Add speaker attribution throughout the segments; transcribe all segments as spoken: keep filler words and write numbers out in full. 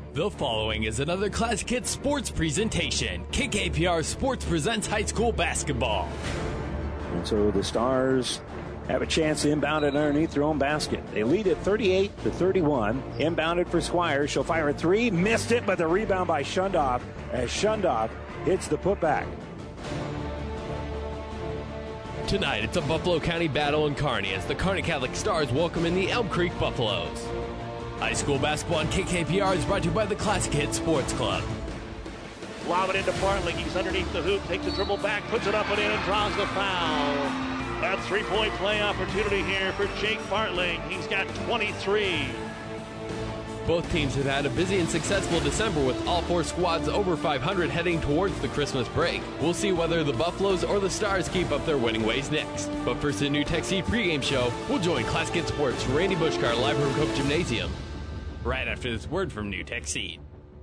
Speaker 1: The following is another Classic Hits sports presentation. K K P R Sports presents high school basketball.
Speaker 2: And so the Stars have a chance to inbound it underneath their own basket. They lead at thirty-eight to thirty-one. Inbounded for Squires. She'll fire a three. Missed it, but the rebound by Shundoff as Shundoff hits the putback.
Speaker 1: Tonight, it's a Buffalo County battle in Kearney as the Kearney Catholic Stars welcome in the Elm Creek Buffaloes. High school basketball on K K P R is brought to you by the Classic Hits Sports Club.
Speaker 3: Lob it into Bartling. He's underneath the hoop, takes a dribble back, puts it up and in, and draws the foul. A three-point play opportunity here for Jake Bartling. He's got twenty-three.
Speaker 1: Both teams have had a busy and successful December with all four squads over five hundred heading towards the Christmas break. We'll see whether the Buffaloes or the Stars keep up their winning ways next. But first, the New Tech Seed pregame show. We'll join Classic Hits Sports' Randy Bushkar live from Cope Gymnasium right after this word from New Tech Seed.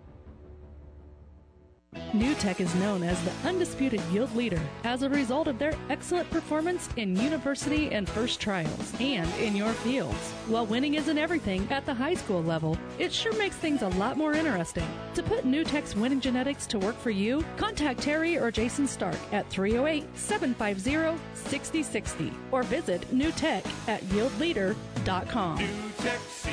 Speaker 4: New Tech is known as the undisputed yield leader as a result of their excellent performance in university and first trials and in your fields. While winning isn't everything at the high school level, it sure makes things a lot more interesting. To put New Tech's winning genetics to work for you, contact Terry or Jason Stark at three oh eight, seven five zero, six oh six oh or visit New Tech at yield leader dot com.
Speaker 5: New Tech Seed,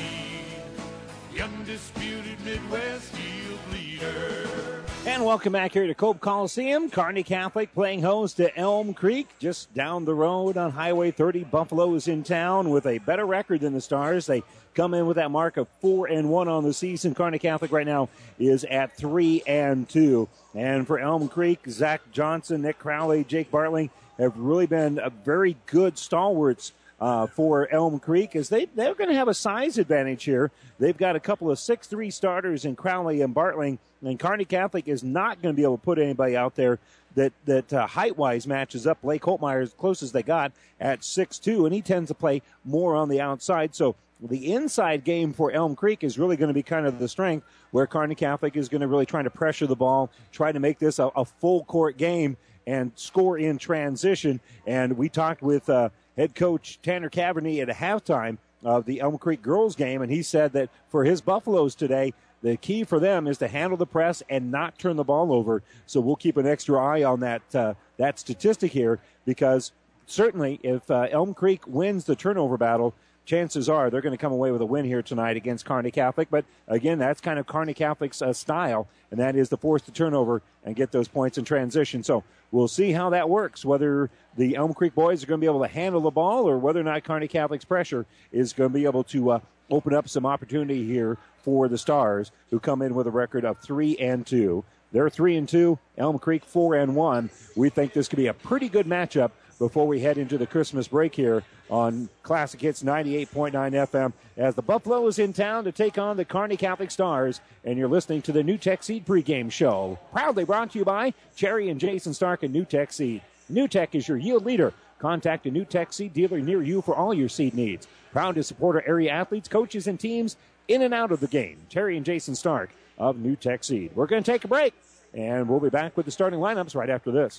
Speaker 5: the undisputed Midwest yield leader.
Speaker 2: And welcome back here to Cope Coliseum. Kearney Catholic playing host to Elm Creek, just down the road on Highway thirty. Buffalo is in town with a better record than the Stars. They come in with that mark of four and one on the season. Kearney Catholic right now is at three and two. And for Elm Creek, Zach Johnson, Nick Crowley, Jake Bartling have really been a very good stalwarts Uh, for Elm Creek, as they, they're going to have a size advantage here. They've got a couple of six three starters in Crowley and Bartling, and Kearney Catholic is not going to be able to put anybody out there that, that uh, height-wise matches up. Blake Holtmeyer as close as they got at six two, and he tends to play more on the outside. So the inside game for Elm Creek is really going to be kind of the strength, where Kearney Catholic is going to really try to pressure the ball, try to make this a, a full-court game and score in transition. And we talked with uh, head coach Tanner Caverney at a halftime of the Elm Creek girls game, and he said that for his Buffaloes today, the key for them is to handle the press and not turn the ball over. So we'll keep an extra eye on that uh, that statistic here, because certainly if uh, Elm Creek wins the turnover battle, chances are they're going to come away with a win here tonight against Kearney Catholic. But again, that's kind of Kearney Catholic's uh, style, and that is to force the turnover and get those points in transition. So we'll see how that works, whether the Elm Creek boys are going to be able to handle the ball or whether or not Kearney Catholic's pressure is going to be able to uh, open up some opportunity here for the Stars, who come in with a record of three and two. They're three and two, Elm Creek four and one. We think this could be a pretty good matchup before we head into the Christmas break here on Classic Hits ninety-eight point nine F M, as the Buffalo is in town to take on the Kearney Catholic Stars, and you're listening to the New Tech Seed pregame show. Proudly brought to you by Cherry and Jason Stark and New Tech Seed. New Tech is your yield leader. Contact a New Tech Seed dealer near you for all your seed needs. Proud to support our area athletes, coaches, and teams in and out of the game. Terry and Jason Stark of New Tech Seed. We're going to take a break, and we'll be back with the starting lineups right after this.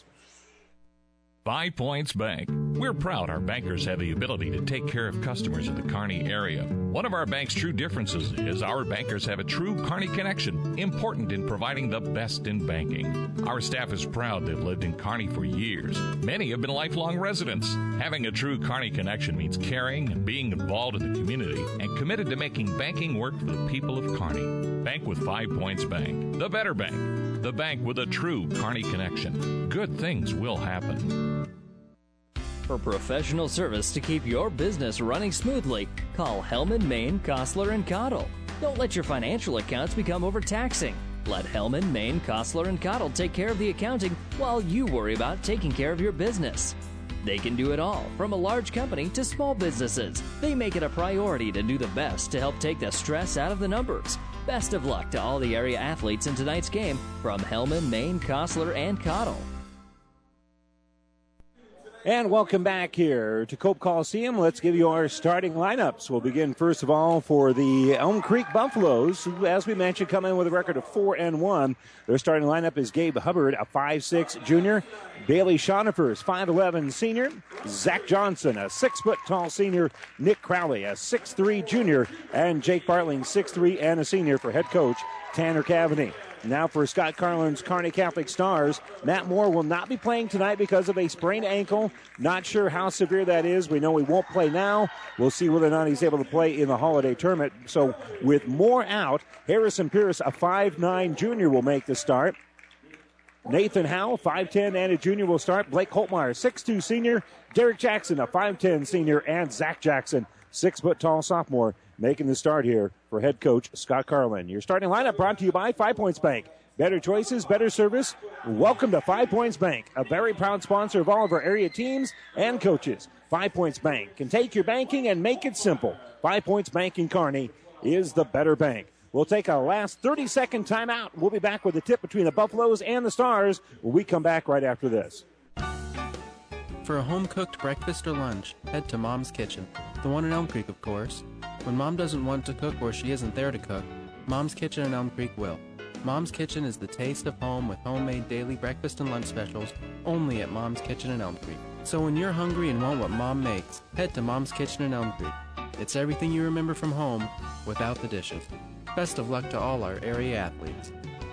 Speaker 6: Five Points Bank. We're proud our bankers have the ability to take care of customers in the Kearney area. One of our bank's true differences is our bankers have a true Kearney connection, important in providing the best in banking. Our staff is proud they've lived in Kearney for years. Many have been lifelong residents. Having a true Kearney connection means caring and being involved in the community and committed to making banking work for the people of Kearney. Bank with Five Points Bank. The better bank. The bank with a true Kearney connection. Good things will happen.
Speaker 7: For professional service to keep your business running smoothly, call Hellman, Maine, Kostler, and Cottle. Don't let your financial accounts become overtaxing. Let Hellman, Maine, Kostler, and Cottle take care of the accounting while you worry about taking care of your business. They can do it all, from a large company to small businesses. They make it a priority to do the best to help take the stress out of the numbers. Best of luck to all the area athletes in tonight's game from Hellman, Maine, Kostler, and Cottle.
Speaker 2: And welcome back here to Cope Coliseum. Let's give you our starting lineups. We'll begin first of all for the Elm Creek Buffaloes, who, as we mentioned, come in with a record of four and one. Their starting lineup is Gabe Hubbard, a five six junior. Bailey Schonifer is five eleven senior. Zach Johnson, a six foot tall senior. Nick Crowley, a six three junior. And Jake Bartling, six three and a senior for head coach Tanner Cavany. Now for Scott Carlin's Kearney Catholic Stars, Matt Moore will not be playing tonight because of a sprained ankle. Not sure how severe that is. We know he won't play now. We'll see whether or not he's able to play in the holiday tournament. So with Moore out, Harrison Pierce, a five nine junior, will make the start. Nathan Howe, five ten and a junior, will start. Blake Holtmeyer, six two senior. Derek Jackson, a five ten senior. And Zach Jackson, six foot tall sophomore, making the start here for head coach Scott Carlin. Your starting lineup brought to you by Five Points Bank. Better choices, better service. Welcome to Five Points Bank, a very proud sponsor of all of our area teams and coaches. Five Points Bank can take your banking and make it simple. Five Points Bank in Kearney is the better bank. We'll take a last thirty-second timeout. We'll be back with a tip between the Buffaloes and the Stars when we come back right after this.
Speaker 8: For a home-cooked breakfast or lunch, head to Mom's Kitchen, the one in Elm Creek, of course. When Mom doesn't want to cook or she isn't there to cook, Mom's Kitchen in Elm Creek will. Mom's Kitchen is the taste of home with homemade daily breakfast and lunch specials only at Mom's Kitchen in Elm Creek. So when you're hungry and want what Mom makes, head to Mom's Kitchen in Elm Creek. It's everything you remember from home without the dishes. Best of luck to all our area athletes.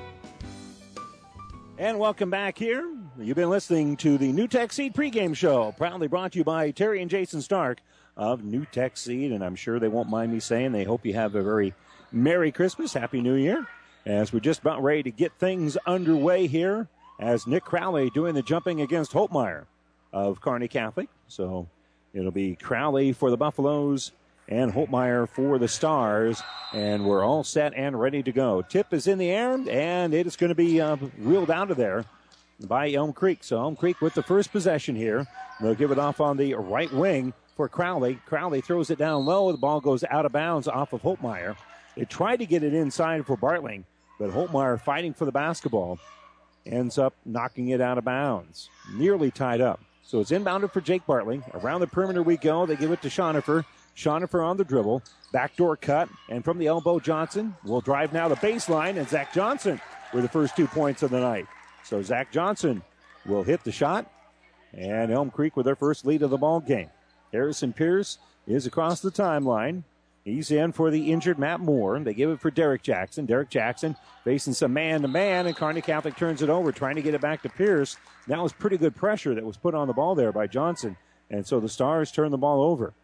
Speaker 2: And welcome back here. You've been listening to the New Tech Seed pregame show, proudly brought to you by Terry and Jason Stark of New Tech Seed, and I'm sure they won't mind me saying they hope you have a very Merry Christmas, Happy New Year, as we're just about ready to get things underway here as Nick Crowley doing the jumping against Holtmeyer of Kearney Catholic. So it'll be Crowley for the Buffaloes and Holtmeyer for the Stars, and we're all set and ready to go. Tip is in the air, and it is going to be uh, wheeled out of there by Elm Creek. So Elm Creek with the first possession here. They'll give it off on the right wing for Crowley. Crowley throws it down low. The ball goes out of bounds off of Holtmeyer. They tried to get it inside for Bartling, but Holtmeyer, fighting for the basketball, ends up knocking it out of bounds. Nearly tied up. So it's inbounded for Jake Bartling. Around the perimeter we go. They give it to Schonifer. Schonifer on the dribble. Backdoor cut. And from the elbow, Johnson will drive now the baseline. And Zach Johnson with the first two points of the night. So Zach Johnson will hit the shot. And Elm Creek with their first lead of the ball game. Harrison Pierce is across the timeline. He's in for the injured Matt Moore. They give it for Derek Jackson. Derek Jackson facing some man-to-man, and Kearney Catholic turns it over, trying to get it back to Pierce. That was pretty good pressure that was put on the ball there by Johnson. And so the Stars turn the ball over.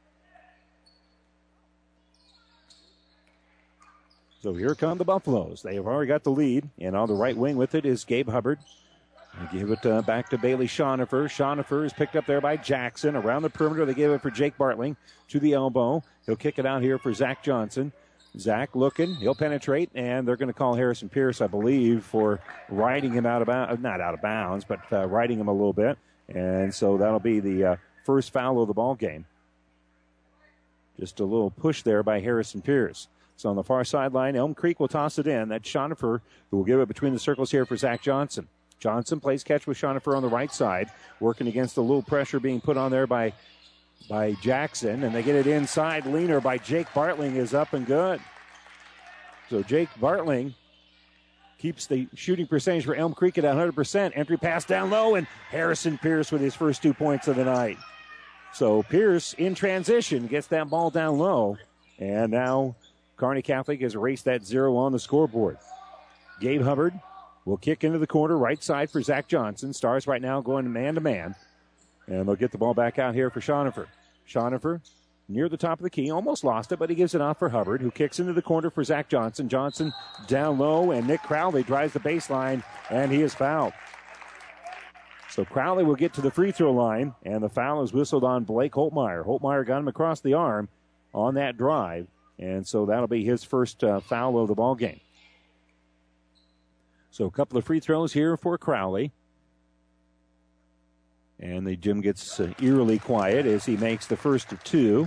Speaker 2: So here come the Buffaloes. They have already got the lead, and on the right wing with it is Gabe Hubbard. They give it uh, back to Bailey Schonifer. Schonifer is picked up there by Jackson. Around the perimeter, they give it for Jake Bartling to the elbow. He'll kick it out here for Zach Johnson. Zach looking. He'll penetrate, and they're going to call Harrison Pierce, I believe, for riding him out of bounds. Not out of bounds, but uh, riding him a little bit. And so that'll be the uh, first foul of the ball game. Just a little push there by Harrison Pierce. So on the far sideline, Elm Creek will toss it in. That's Schonifer who will give it between the circles here for Zach Johnson. Johnson plays catch with Schonifer on the right side, working against the little pressure being put on there by, by Jackson. And they get it inside. Leaner by Jake Bartling is up and good. So Jake Bartling keeps the shooting percentage for Elm Creek at one hundred percent. Entry pass down low, and Harrison Pierce with his first two points of the night. So Pierce in transition gets that ball down low. And now Kearney Catholic has erased that zero on the scoreboard. Gabe Hubbard will kick into the corner, right side for Zach Johnson. Stars right now going man-to-man. And they'll get the ball back out here for Schonifer. Schonifer near the top of the key, almost lost it, but he gives it off for Hubbard, who kicks into the corner for Zach Johnson. Johnson down low, and Nick Crowley drives the baseline, and he is fouled. So Crowley will get to the free throw line, and the foul is whistled on Blake Holtmeyer. Holtmeyer got him across the arm on that drive, and so that'll be his first uh, foul of the ball game. So a couple of free throws here for Crowley. And the gym gets uh, eerily quiet as he makes the first of two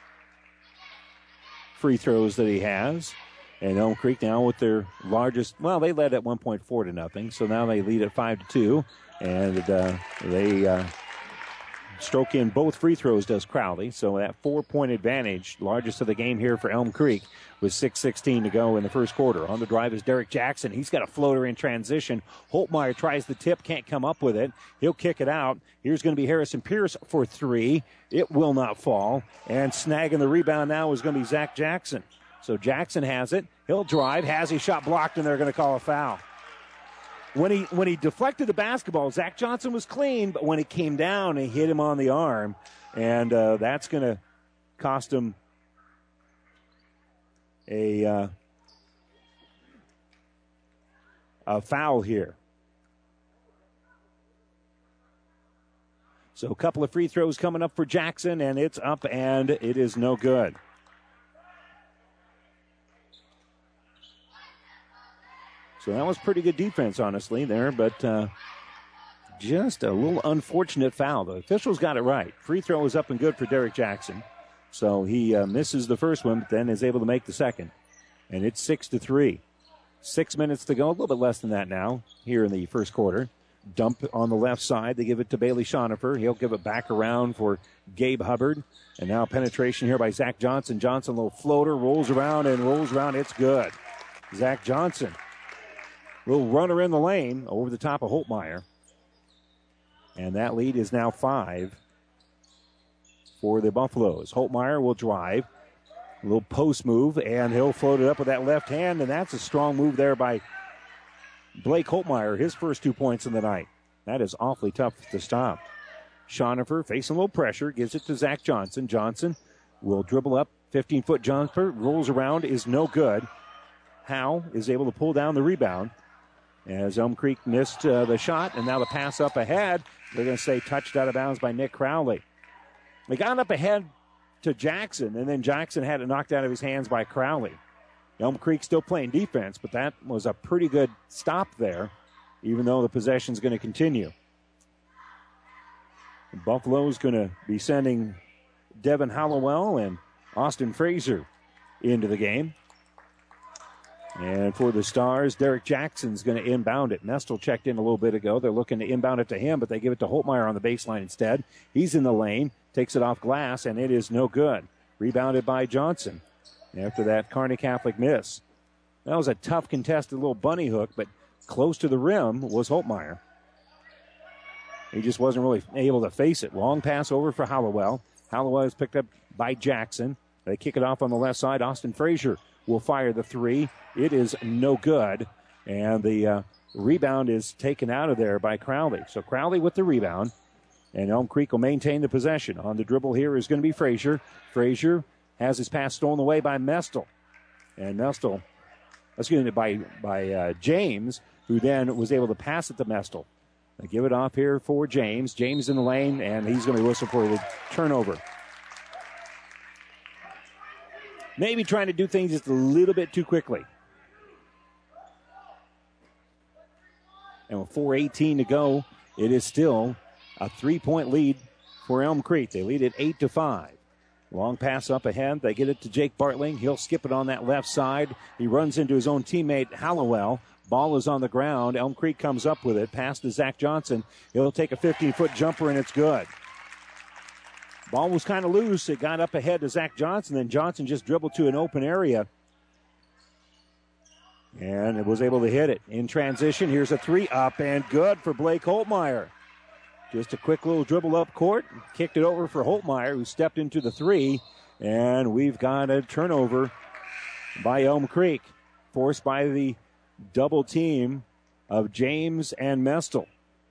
Speaker 2: free throws that he has. And Elm Creek now with their largest, well, they led at one point four to nothing. So now they lead at five to two. And uh, they uh, stroke in both free throws, does Crowley. So that four-point advantage, largest of the game here for Elm Creek, with six sixteen to go in the first quarter. On the drive is Derek Jackson. He's got a floater in transition. Holtmeyer tries the tip, can't come up with it. He'll kick it out. Here's going to be Harrison Pierce for three. It will not fall. And snagging the rebound now is going to be Zach Jackson. So Jackson has it. He'll drive. Has his shot blocked, and they're going to call a foul. When he when he deflected the basketball, Zach Johnson was clean, but when it came down, he hit him on the arm, and uh, that's going to cost him a uh, a foul here. So a couple of free throws coming up for Jackson, and it's up, and it is no good. So that was pretty good defense, honestly, there, but uh, just a little unfortunate foul. The officials got it right. Free throw is up and good for Derek Jackson. So he uh, misses the first one, but then is able to make the second. And it's six to three. Six minutes to go, a little bit less than that now here in the first quarter. Dump on the left side. They give it to Bailey Schonifer. He'll give it back around for Gabe Hubbard. And now penetration here by Zach Johnson. Johnson, a little floater, rolls around and rolls around. It's good. Zach Johnson. Little runner in the lane over the top of Holtmeyer. And that lead is now five for the Buffaloes. Holtmeyer will drive. A little post move, and he'll float it up with that left hand, and that's a strong move there by Blake Holtmeyer, his first two points in the night. That is awfully tough to stop. Schonifer facing a little pressure, gives it to Zach Johnson. Johnson will dribble up, fifteen-foot jumper, rolls around, is no good. Howe is able to pull down the rebound. As Elm Creek missed uh, the shot, and now the pass up ahead. They're going to say touched out of bounds by Nick Crowley. They got up ahead to Jackson, and then Jackson had it knocked out of his hands by Crowley. Elm Creek still playing defense, but that was a pretty good stop there, even though the possession's going to continue. Buffalo's going to be sending Devin Hallowell and Austin Frazier into the game. And for the Stars, Derek Jackson's going to inbound it. Mestel checked in a little bit ago. They're looking to inbound it to him, but they give it to Holtmeyer on the baseline instead. He's in the lane, takes it off glass, and it is no good. Rebounded by Johnson after that Kearney Catholic miss. That was a tough contested little bunny hook, but close to the rim was Holtmeyer. He just wasn't really able to face it. Long pass over for Hallowell. Hallowell is picked up by Jackson. They kick it off on the left side. Austin Frazier will fire the three. It is no good. And the uh, rebound is taken out of there by Crowley. So Crowley with the rebound. And Elm Creek will maintain the possession. On the dribble here is going to be Frazier. Frazier has his pass stolen away by Mestel. And Mestel, excuse me, by, by uh, James, who then was able to pass it to Mestel. They give it off here for James. James in the lane, and he's going to whistle for the turnover. Maybe trying to do things just a little bit too quickly. And with four eighteen to go, it is still a three-point lead for Elm Creek. They lead at eight to five. Long pass up ahead. They get it to Jake Bartling. He'll skip it on that left side. He runs into his own teammate, Hallowell. Ball is on the ground. Elm Creek comes up with it. Pass to Zach Johnson. He'll take a fifteen-foot jumper, and it's good. Ball was kind of loose. It got up ahead to Zach Johnson. Then Johnson just dribbled to an open area. And it was able to hit it. In transition, here's a three up and good for Blake Holtmeyer. Just a quick little dribble up court. Kicked it over for Holtmeyer, who stepped into the three. And we've got a turnover by Elm Creek, forced by the double team of James and Mestel.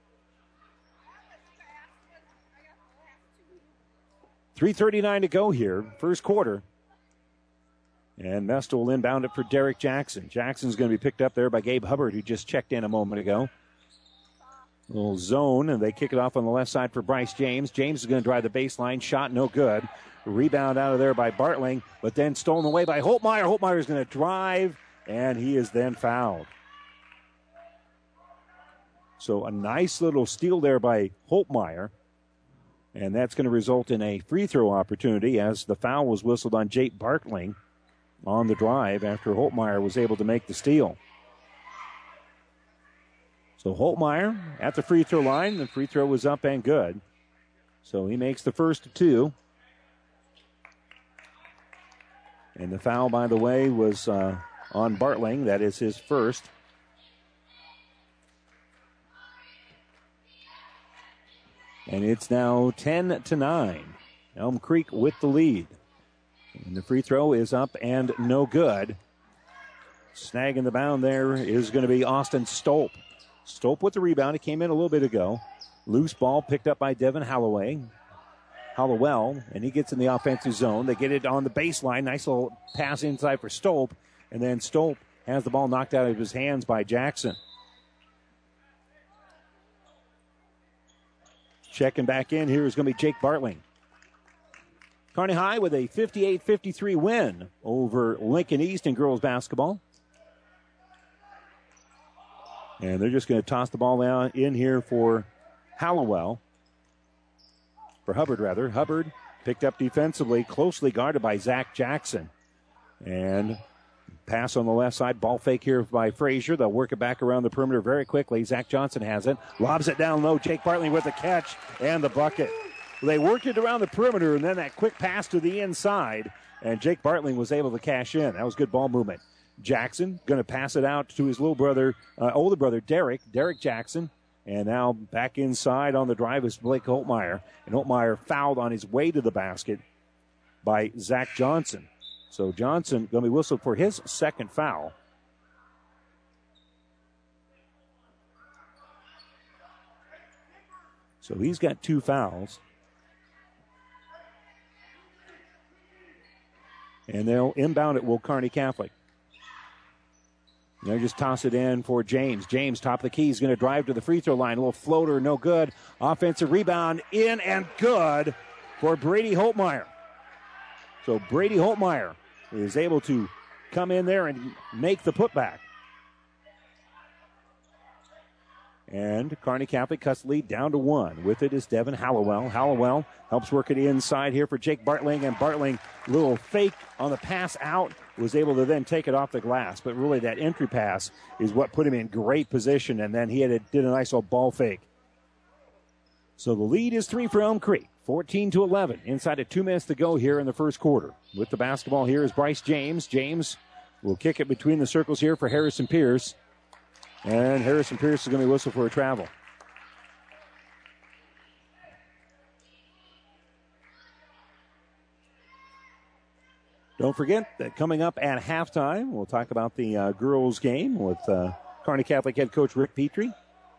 Speaker 2: three thirty-nine to go here, first quarter. And Mestel will inbound it for Derek Jackson. Jackson's going to be picked up there by Gabe Hubbard, who just checked in a moment ago. A little zone, and they kick it off on the left side for Bryce James. James is going to drive the baseline. Shot no good. Rebound out of there by Bartling, but then stolen away by Holtmeyer. Holtmeyer is going to drive, and he is then fouled. So a nice little steal there by Holtmeyer. And that's going to result in a free throw opportunity as the foul was whistled on Jake Bartling on the drive after Holtmeyer was able to make the steal. So Holtmeyer at the free throw line. The free throw was up and good. So he makes the first two. And the foul, by the way, was uh, on Bartling. That is his first. And it's now ten to nine. Elm Creek with the lead. And the free throw is up and no good. Snagging the bound there is going to be Austin Stolp. Stolp with the rebound. He came in a little bit ago. Loose ball picked up by Devin Holloway. Hollowell, and he gets in the offensive zone. They get it on the baseline. Nice little pass inside for Stolp. And then Stolp has the ball knocked out of his hands by Jackson. Checking back in here is going to be Jake Bartling. Kearney High with a fifty-eight fifty-three win over Lincoln East in girls basketball. And they're just going to toss the ball out in here for Hallowell. For Hubbard, rather. Hubbard picked up defensively, closely guarded by Zach Jackson. And pass on the left side. Ball fake here by Frazier. They'll work it back around the perimeter very quickly. Zach Johnson has it. Lobs it down low. Jake Bartling with the catch and the bucket. They worked it around the perimeter, and then that quick pass to the inside. And Jake Bartling was able to cash in. That was good ball movement. Jackson going to pass it out to his little brother, uh, older brother, Derek. Derek Jackson. And now back inside on the drive is Blake Holtmeyer. And Holtmeyer fouled on his way to the basket by Zach Johnson. So Johnson going to be whistled for his second foul. So he's got two fouls. And they'll inbound it, Will Kearney Catholic. They'll just toss it in for James. James, top of the key, is going to drive to the free throw line. A little floater, no good. Offensive rebound, in and good for Brady Holtmeyer. So Brady Holtmeyer is able to come in there and make the putback. And Kearney Catholic cuts the lead down to one. With it is Devin Hallowell. Hallowell helps work it inside here for Jake Bartling. And Bartling, little fake on the pass out, was able to then take it off the glass. But really that entry pass is what put him in great position. And then he had a, did a nice little ball fake. So the lead is three for Elm Creek. fourteen to eleven. Inside of two minutes to go here in the first quarter. With the basketball here is Bryce James. James will kick it between the circles here for Harrison Pierce. And Harrison Pierce is going to be whistled for a travel. Don't forget that coming up at halftime, we'll talk about the uh, girls' game with uh, Kearney Catholic head coach Rick Petrie.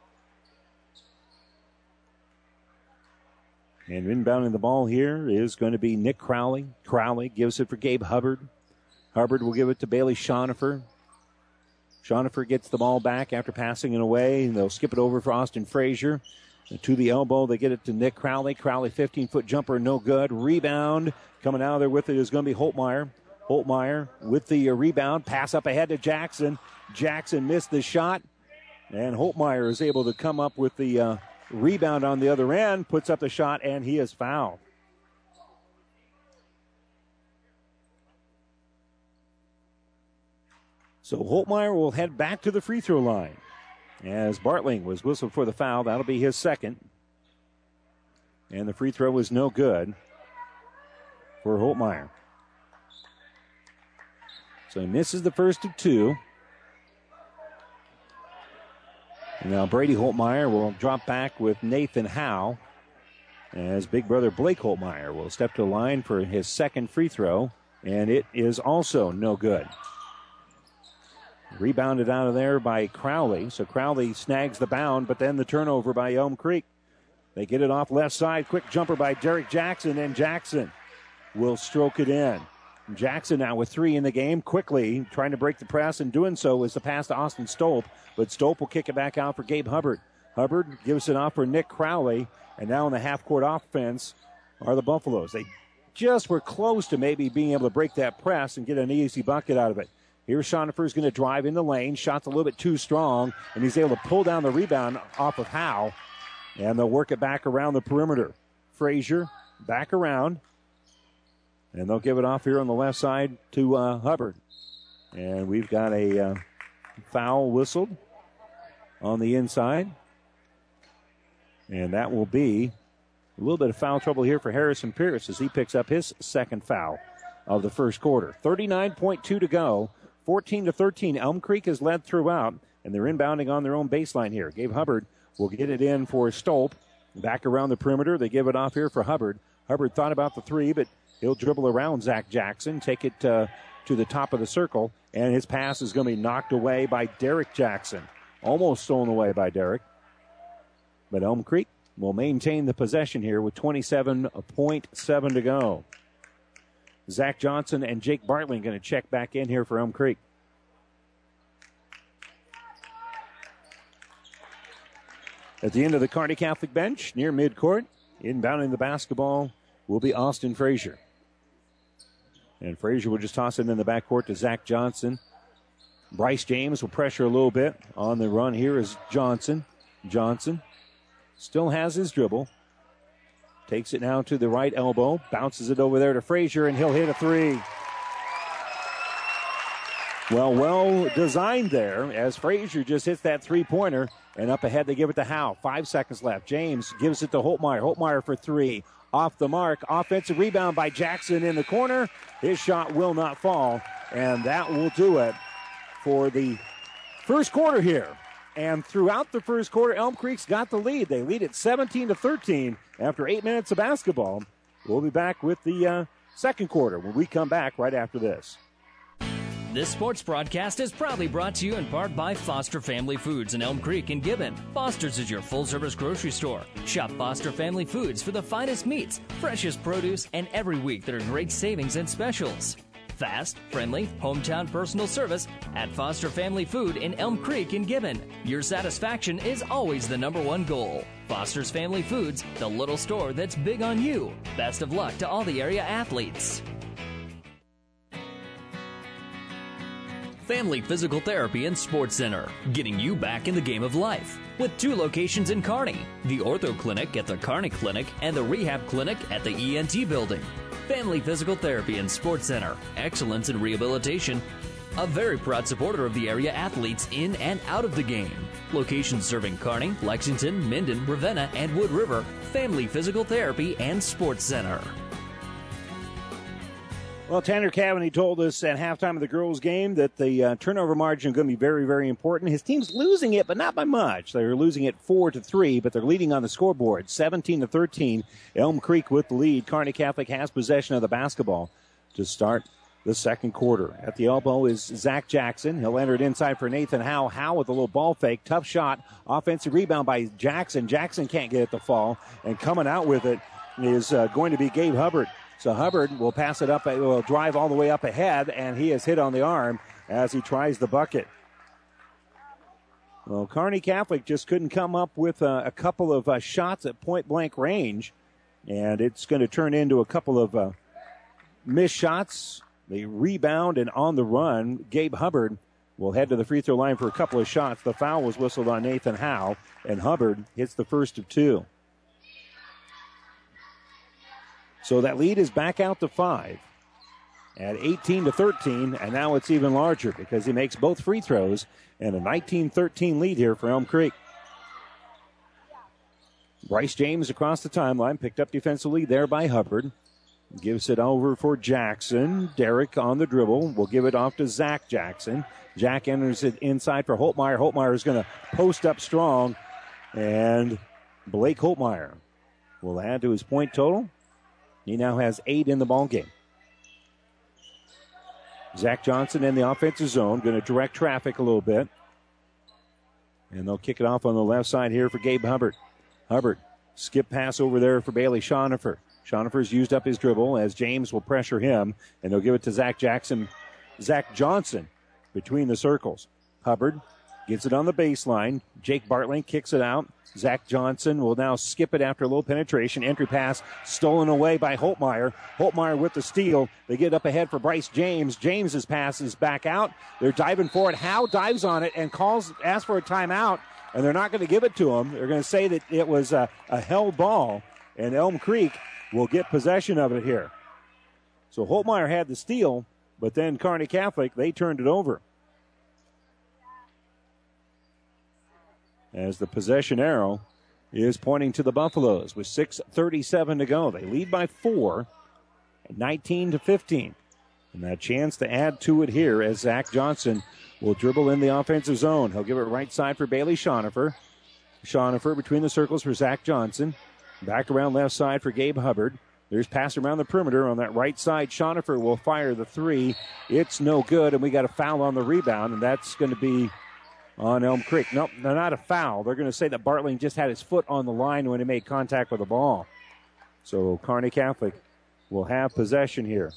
Speaker 2: And inbounding the ball here is going to be Nick Crowley. Crowley gives it for Gabe Hubbard. Hubbard will give it to Bailey Schonifer. Schonifer gets the ball back after passing it away. And they'll skip it over for Austin Frazier. And to the elbow, they get it to Nick Crowley. Crowley, fifteen-foot jumper, no good. Rebound. Coming out of there with it is going to be Holtmeyer. Holtmeyer with the uh, rebound. Pass up ahead to Jackson. Jackson missed the shot. And Holtmeyer is able to come up with the uh, rebound on the other end. Puts up the shot, and he is fouled. So Holtmeyer will head back to the free throw line. As Bartling was whistled for the foul, that'll be his second. And the free throw was no good for Holtmeyer. So he misses the first of two. And now Brady Holtmeyer will drop back with Nathan Howe. As big brother Blake Holtmeyer will step to the line for his second free throw. And it is also no good. Rebounded out of there by Crowley. So Crowley snags the bound, but then the turnover by Elm Creek. They get it off left side. Quick jumper by Derek Jackson, and Jackson will stroke it in. Jackson now with three in the game. Quickly trying to break the press, and doing so is the pass to Austin Stolp. But Stolp will kick it back out for Gabe Hubbard. Hubbard gives it off for Nick Crowley. And now in the half-court offense are the Buffaloes. They just were close to maybe being able to break that press and get an easy bucket out of it. Here's Schonifer is going to drive in the lane. Shot's a little bit too strong, and he's able to pull down the rebound off of Howe. And they'll work it back around the perimeter. Frazier back around. And they'll give it off here on the left side to uh, Hubbard. And we've got a uh, foul whistled on the inside. And that will be A little bit of foul trouble here for Harrison Pierce as he picks up his second foul of the first quarter. thirty-nine point two to go. fourteen to thirteen. Elm Creek has led throughout, and they're inbounding on their own baseline here. Gabe Hubbard will get it in for Stolp. Back around the perimeter. They give it off here for Hubbard. Hubbard thought about the three, but he'll dribble around Zach Jackson, take it uh, to the top of the circle, and his pass is going to be knocked away by Derek Jackson. Almost stolen away by Derek. But Elm Creek will maintain the possession here with twenty-seven point seven to go. Zach Johnson and Jake Bartling going to check back in here for Elm Creek. At the end of the Kearney Catholic bench, near midcourt, inbounding the basketball will be Austin Frazier. And Frazier will just toss it in the backcourt to Zach Johnson. Bryce James will pressure a little bit. On the run here is Johnson. Johnson still has his dribble. Takes it now to the right elbow. Bounces it over there to Frazier, and he'll hit a three. Well, well designed there as Frazier just hits that three-pointer. And up ahead, they give it to Howe. Five seconds left. James gives it to Holtmeyer. Holtmeyer for three. Off the mark. Offensive rebound by Jackson in the corner. His shot will not fall. And that will do it for the first quarter here. And throughout the first quarter, Elm Creek's got the lead. They lead at seventeen to thirteen after eight minutes of basketball. We'll be back with the uh, second quarter when we come back right after this.
Speaker 7: This sports broadcast is proudly brought to you in part by Foster Family Foods in Elm Creek and Gibbon. Foster's is your full-service grocery store. Shop Foster Family Foods for the finest meats, freshest produce, and every week there are great savings and specials. Fast, friendly, hometown personal service at Foster Family Food in Elm Creek and Gibbon. Your satisfaction is always the number one goal. Foster's Family Foods, the little store that's big on you. Best of luck to all the area athletes. Family Physical Therapy and Sports Center, getting you back in the game of life. With two locations in Kearney, the Ortho Clinic at the Kearney Clinic and the Rehab Clinic at the E N T Building. Family Physical Therapy and Sports Center, excellence in rehabilitation. A very proud supporter of the area athletes in and out of the game. Locations serving Kearney, Lexington, Minden, Ravenna, and Wood River. Family Physical Therapy and Sports Center.
Speaker 2: Well, Tanner Cavaney told us at halftime of the girls' game that the uh, turnover margin is going to be very, very important. His team's losing it, but not by much. They're losing it four to three, but they're leading on the scoreboard, seventeen to thirteen. Elm Creek with the lead. Kearney Catholic has possession of the basketball to start the second quarter. At the elbow is Zach Jackson. He'll enter it inside for Nathan Howe. Howe with a little ball fake. Tough shot. Offensive rebound by Jackson. Jackson can't get it to fall. And coming out with it is uh, going to be Gabe Hubbard. So Hubbard will pass it up, will drive all the way up ahead, and he is hit on the arm as he tries the bucket. Well, Kearney Catholic just couldn't come up with uh, a couple of uh, shots at point-blank range, and it's going to turn into a couple of uh, missed shots. They rebound, and on the run, Gabe Hubbard will head to the free throw line for a couple of shots. The foul was whistled on Nathan Howe, and Hubbard hits the first of two. So that lead is back out to five at eighteen to thirteen, and now it's even larger because he makes both free throws, and a nineteen thirteen lead here for Elm Creek. Bryce James across the timeline, picked up defensively there by Hubbard. Gives it over for Jackson. Derek on the dribble. Will give it off to Zach Jackson. Jack enters it inside for Holtmeyer. Holtmeyer is going to post up strong, and Blake Holtmeyer will add to his point total. He now has eight in the ball game. Zach Johnson in the offensive zone, going to direct traffic a little bit. And they'll kick it off on the left side here for Gabe Hubbard. Hubbard, skip pass over there for Bailey Schoenhofer. Schoenhofer's used up his dribble as James will pressure him, and they'll give it to Zach Jackson. Zach Johnson between the circles. Hubbard gets it on the baseline. Jake Bartling kicks it out. Zach Johnson will now skip it after a little penetration. Entry pass stolen away by Holtmeyer. Holtmeyer with the steal. They get up ahead for Bryce James. James's pass is back out. They're diving for it. Howe dives on it and calls, asks for a timeout, and they're not going to give it to him. They're going to say that it was a, a held ball, and Elm Creek will get possession of it here. So Holtmeyer had the steal, but then Kearney Catholic, they turned it over. As the possession arrow is pointing to the Buffaloes with six thirty-seven to go. They lead by four, nineteen to fifteen. And that chance to add to it here as Zach Johnson will dribble in the offensive zone. He'll give it right side for Bailey Schonifer. Schonifer between the circles for Zach Johnson. Back around left side for Gabe Hubbard. There's pass around the perimeter on that right side. Schonifer will fire the three. It's no good, and we got a foul on the rebound, and that's going to be on Elm Creek. Nope, they're not a foul. They're going to say that Bartling just had his foot on the line when he made contact with the ball. So Kearney Catholic will have possession here.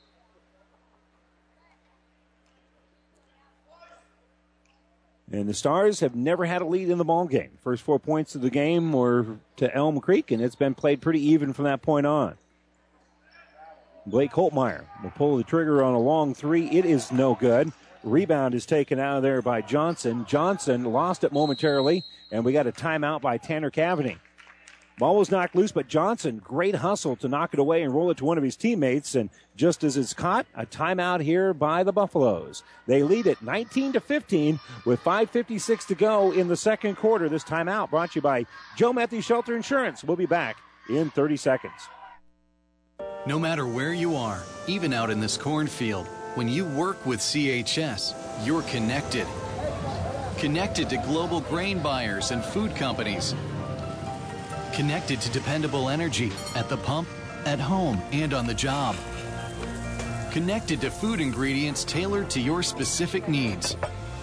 Speaker 2: And the Stars have never had a lead in the ball game. First four points of the game were to Elm Creek, and it's been played pretty even from that point on. Blake Holtmeyer will pull the trigger on a long three. It is no good. Rebound is taken out of there by Johnson. Johnson lost it momentarily, and we got a timeout by Tanner Cavany. Ball was knocked loose, but Johnson, great hustle to knock it away and roll it to one of his teammates. And just as it's caught, a timeout here by the Buffaloes. They lead it nineteen to fifteen with five fifty-six to go in the second quarter. This timeout brought to you by Joe Matthews Shelter Insurance. We'll be back in thirty seconds.
Speaker 9: No matter where you are, even out in this cornfield, when you work with C H S, you're connected. Connected to global grain buyers and food companies. Connected to dependable energy at the pump, at home, and on the job. Connected to food ingredients tailored to your specific needs.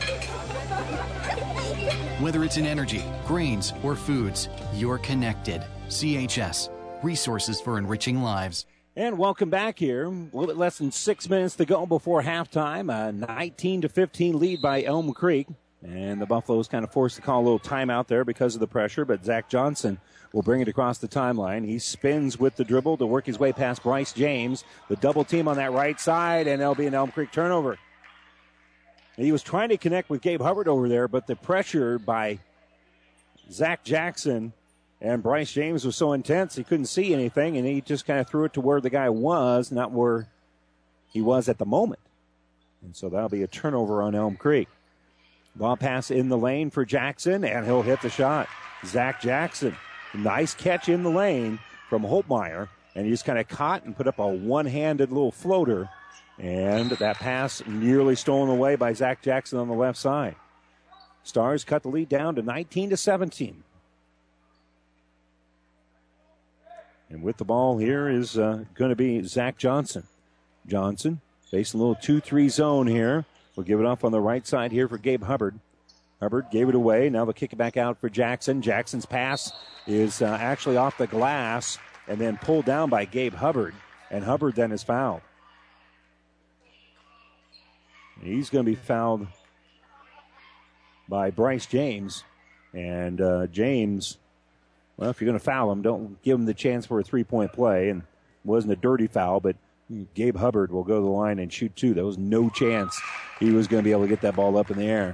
Speaker 9: Whether it's in energy, grains, or foods, you're connected. C H S, resources for enriching lives.
Speaker 2: And welcome back here. A little bit less than six minutes to go before halftime. A nineteen to fifteen lead by Elm Creek. And the Buffaloes kind of forced to call a little timeout there because of the pressure, but Zach Johnson will bring it across the timeline. He spins with the dribble to work his way past Bryce James. The double team on that right side, and there'll be an Elm Creek turnover. He was trying to connect with Gabe Hubbard over there, but the pressure by Zach Jackson and Bryce James was so intense he couldn't see anything, and he just kind of threw it to where the guy was, not where he was at the moment. And so that'll be a turnover on Elm Creek. Ball pass in the lane for Jackson, and he'll hit the shot. Zach Jackson, nice catch in the lane from Holtmeyer, and he just kind of caught and put up a one-handed little floater, and that pass nearly stolen away by Zach Jackson on the left side. Stars cut the lead down to nineteen to seventeen. And with the ball here is uh, going to be Zach Johnson. Johnson facing a little two three zone here. We'll give it off on the right side here for Gabe Hubbard. Hubbard gave it away. Now they'll kick it back out for Jackson. Jackson's pass is uh, actually off the glass and then pulled down by Gabe Hubbard. And Hubbard then is fouled. He's going to be fouled by Bryce James. And uh, James, well, if you're going to foul him, don't give him the chance for a three-point play. And it wasn't a dirty foul, but Gabe Hubbard will go to the line and shoot two. There was no chance he was going to be able to get that ball up in the air.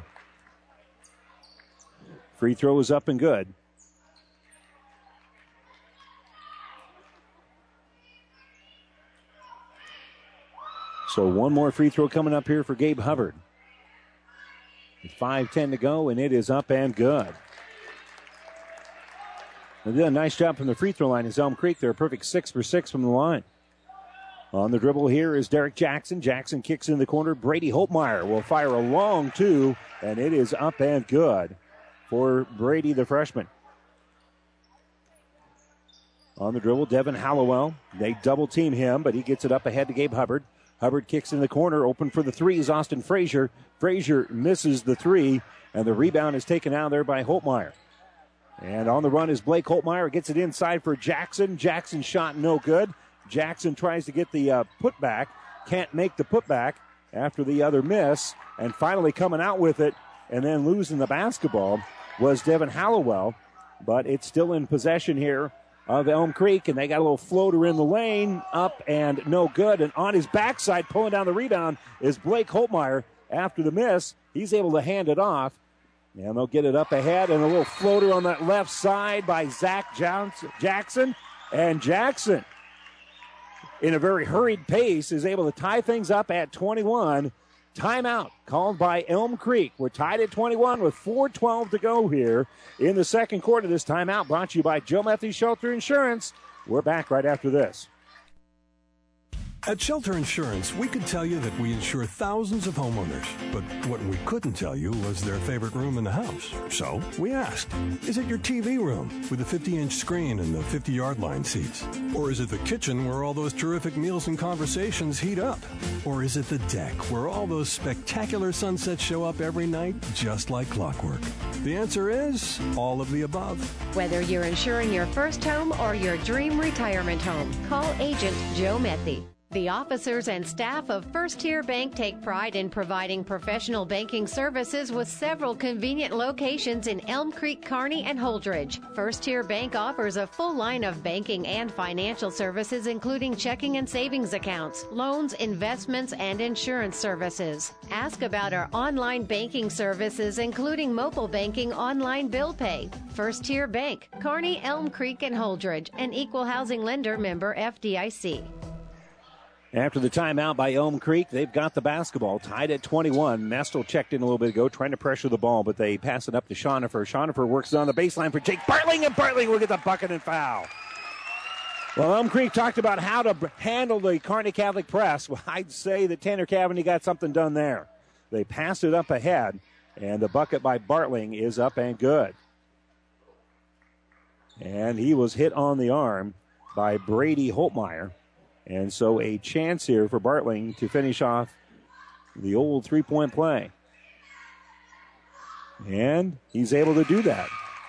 Speaker 2: Free throw is up and good. So one more free throw coming up here for Gabe Hubbard. five ten to go, and it is up and good. They did a nice job from the free throw line as Elm Creek. They're a perfect six for six from the line. On the dribble here is Derek Jackson. Jackson kicks in the corner. Brady Holtmeyer will fire a long two, and it is up and good for Brady, the freshman. On the dribble, Devin Hallowell. They double team him, but he gets it up ahead to Gabe Hubbard. Hubbard kicks in the corner. Open for the three is Austin Frazier. Frazier misses the three, and the rebound is taken out there by Holtmeyer. And on the run is Blake Holtmeyer. Gets it inside for Jackson. Jackson shot no good. Jackson tries to get the uh, putback. Can't make the putback after the other miss. And finally coming out with it and then losing the basketball was Devin Hallowell. But it's still in possession here of Elm Creek. And they got a little floater in the lane. Up and no good. And on his backside pulling down the rebound is Blake Holtmeyer. After the miss, he's able to hand it off. And they'll get it up ahead. And a little floater on that left side by Zach Johnson, Jackson. And Jackson, in a very hurried pace, is able to tie things up at twenty-one Timeout called by Elm Creek. We're tied at twenty-one with four twelve to go here in the second quarter. This timeout brought to you by Joe Metheny Shelter Insurance. We're back right after this.
Speaker 10: At Shelter Insurance, we could tell you that we insure thousands of homeowners, but what we couldn't tell you was their favorite room in the house. So we asked, is it your T V room with the fifty-inch screen and the fifty-yard line seats? Or is it the kitchen where all those terrific meals and conversations heat up? Or is it the deck where all those spectacular sunsets show up every night just like clockwork? The answer is all of the above.
Speaker 11: Whether you're insuring your first home or your dream retirement home, call Agent Joe Metheny. The officers and staff of First Tier Bank take pride in providing professional banking services with several convenient locations in Elm Creek, Kearney, and Holdridge. First Tier Bank offers a full line of banking and financial services, including checking and savings accounts, loans, investments, and insurance services. Ask about our online banking services, including mobile banking, online bill pay. First Tier Bank, Kearney, Elm Creek, and Holdridge, an equal housing lender, member F D I C.
Speaker 2: After the timeout by Elm Creek, they've got the basketball tied at twenty-one. Mestel checked in a little bit ago, trying to pressure the ball, but they pass it up to Schonifer. Schonifer works on the baseline for Jake Bartling, and Bartling will get the bucket and foul. Well, Elm Creek talked about how to handle the Kearney Catholic press. Well, I'd say that Tanner Cavaney got something done there. They passed it up ahead, and the bucket by Bartling is up and good. And he was hit on the arm by Brady Holtmeyer. And so a chance here for Bartling to finish off the old three-point play. And he's able to do that.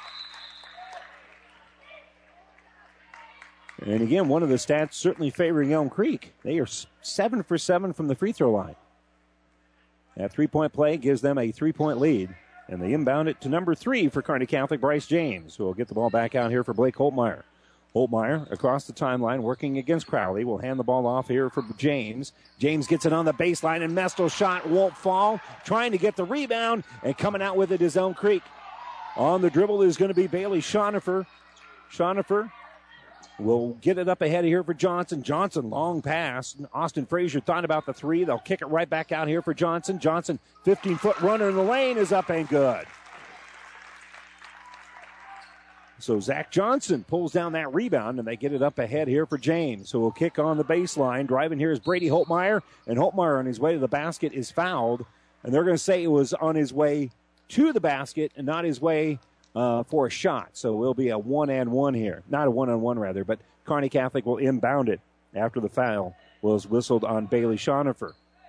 Speaker 2: And again, one of the stats certainly favoring Elm Creek. They are seven for seven from the free throw line. That three-point play gives them a three-point lead. And they inbound it to number three for Kearney Catholic, Bryce James, who will get the ball back out here for Blake Holtmeyer. Holtmeyer across the timeline working against Crowley. Will hand the ball off here for James. James gets it on the baseline, and Mestel's shot won't fall. Trying to get the rebound, and coming out with it is Elm Creek. On the dribble is going to be Bailey Schonifer. Schonifer will get it up ahead here for Johnson. Johnson, long pass. Austin Frazier thought about the three. They'll kick it right back out here for Johnson. Johnson, fifteen-foot runner in the lane, is up and good. So Zach Johnson pulls down that rebound, and they get it up ahead here for James. So we'll kick on the baseline. Driving here is Brady Holtmeyer, and Holtmeyer on his way to the basket is fouled. And they're going to say it was on his way to the basket and not his way uh, for a shot. So it'll be a one-and-one here. Not a one-on-one, rather, but Kearney Catholic will inbound it after the foul was whistled on Bailey Schonifer.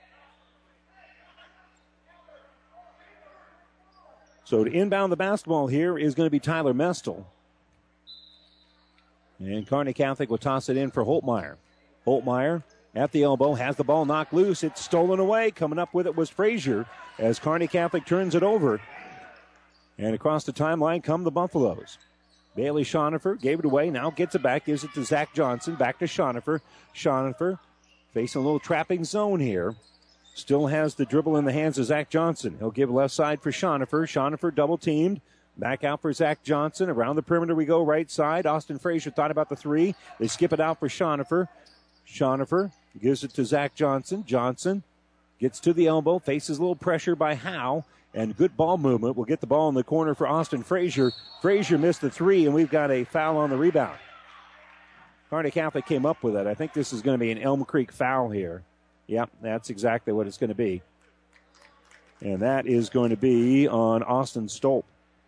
Speaker 2: So to inbound the basketball here is going to be Tyler Mestel. And Kearney Catholic will toss it in for Holtmeyer. Holtmeyer at the elbow, has the ball knocked loose. It's stolen away. Coming up with it was Frazier as Kearney Catholic turns it over. And across the timeline come the Buffaloes. Bailey Schonifer gave it away, now gets it back, gives it to Zach Johnson. Back to Schonifer. Schonifer facing a little trapping zone here. Still has the dribble in the hands of Zach Johnson. He'll give left side for Schonifer. Schonifer double teamed. Back out for Zach Johnson. Around the perimeter we go, right side. Austin Frazier thought about the three. They skip it out for Schonifer. Schonifer gives it to Zach Johnson. Johnson gets to the elbow, faces a little pressure by Howe, and good ball movement. We'll get the ball in the corner for Austin Frazier. Frazier missed the three, and we've got a foul on the rebound. Kearney Catholic came up with it. I think this is going to be an Elm Creek foul here. Yep, that's exactly what it's going to be. And that is going to be on Austin Stolp.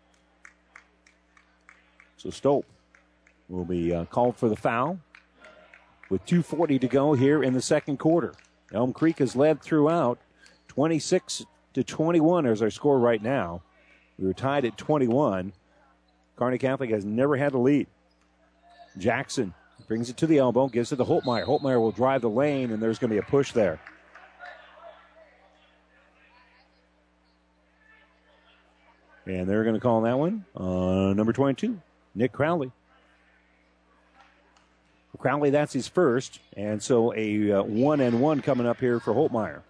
Speaker 2: So Stolp will be uh, called for the foul with two forty to go here in the second quarter. Elm Creek has led throughout. twenty-six to twenty-one is our score right now. We were tied at twenty-one. Kearney Catholic has never had a lead. Jackson brings it to the elbow, gives it to Holtmeyer. Holtmeyer will drive the lane, and there's going to be a push there. And they're going to call that one uh, number twenty-two, Nick Crowley. Crowley, that's his first, and so a uh, one and one coming up here for Holtmeyer.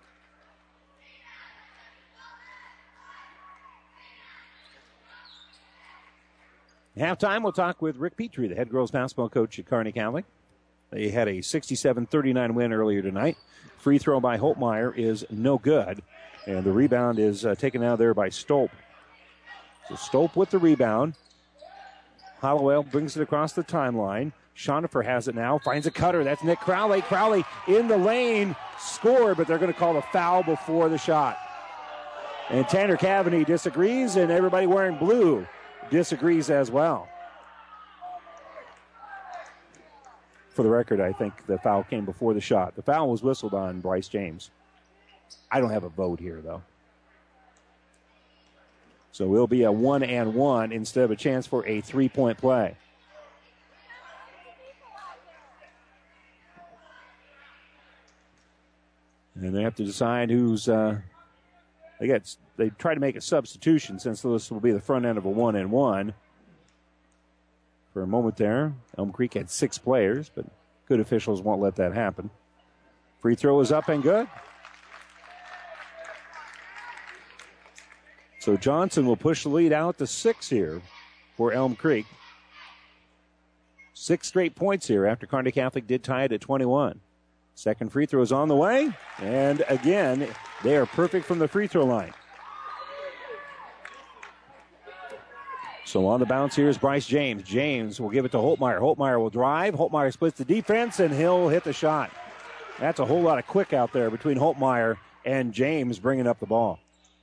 Speaker 2: Halftime, we'll talk with Rick Petrie, the head girls basketball coach at Kearney Catholic. They had a sixty-seven thirty-nine win earlier tonight. Free throw by Holtmeyer is no good. And the rebound is uh, taken out there by Stolp. So Stolp with the rebound. Hollowell brings it across the timeline. Schonifer has it now, finds a cutter. That's Nick Crowley. Crowley in the lane, scored, but they're going to call a foul before the shot. And Tanner Cavaney disagrees, and everybody wearing blue disagrees as well. For the record, I think the foul came before the shot. The foul was whistled on Bryce James. I don't have a vote here, though. So it'll be a one and one instead of a chance for a three-point play. And they have to decide who's. Uh, they got. They try to make a substitution since this will be the front end of a one and one. For a moment there, Elm Creek had six players, but good officials won't let that happen. Free throw is up and good. So Johnson will push the lead out to six here for Elm Creek. Six straight points here after Kearney Catholic did tie it at twenty-one. Second free throw is on the way. And again, they are perfect from the free throw line. So on the bounce here is Bryce James. James will give it to Holtmeyer. Holtmeyer will drive. Holtmeyer splits the defense, and he'll hit the shot. That's a whole lot of quick out there between Holtmeyer and James bringing up the ball.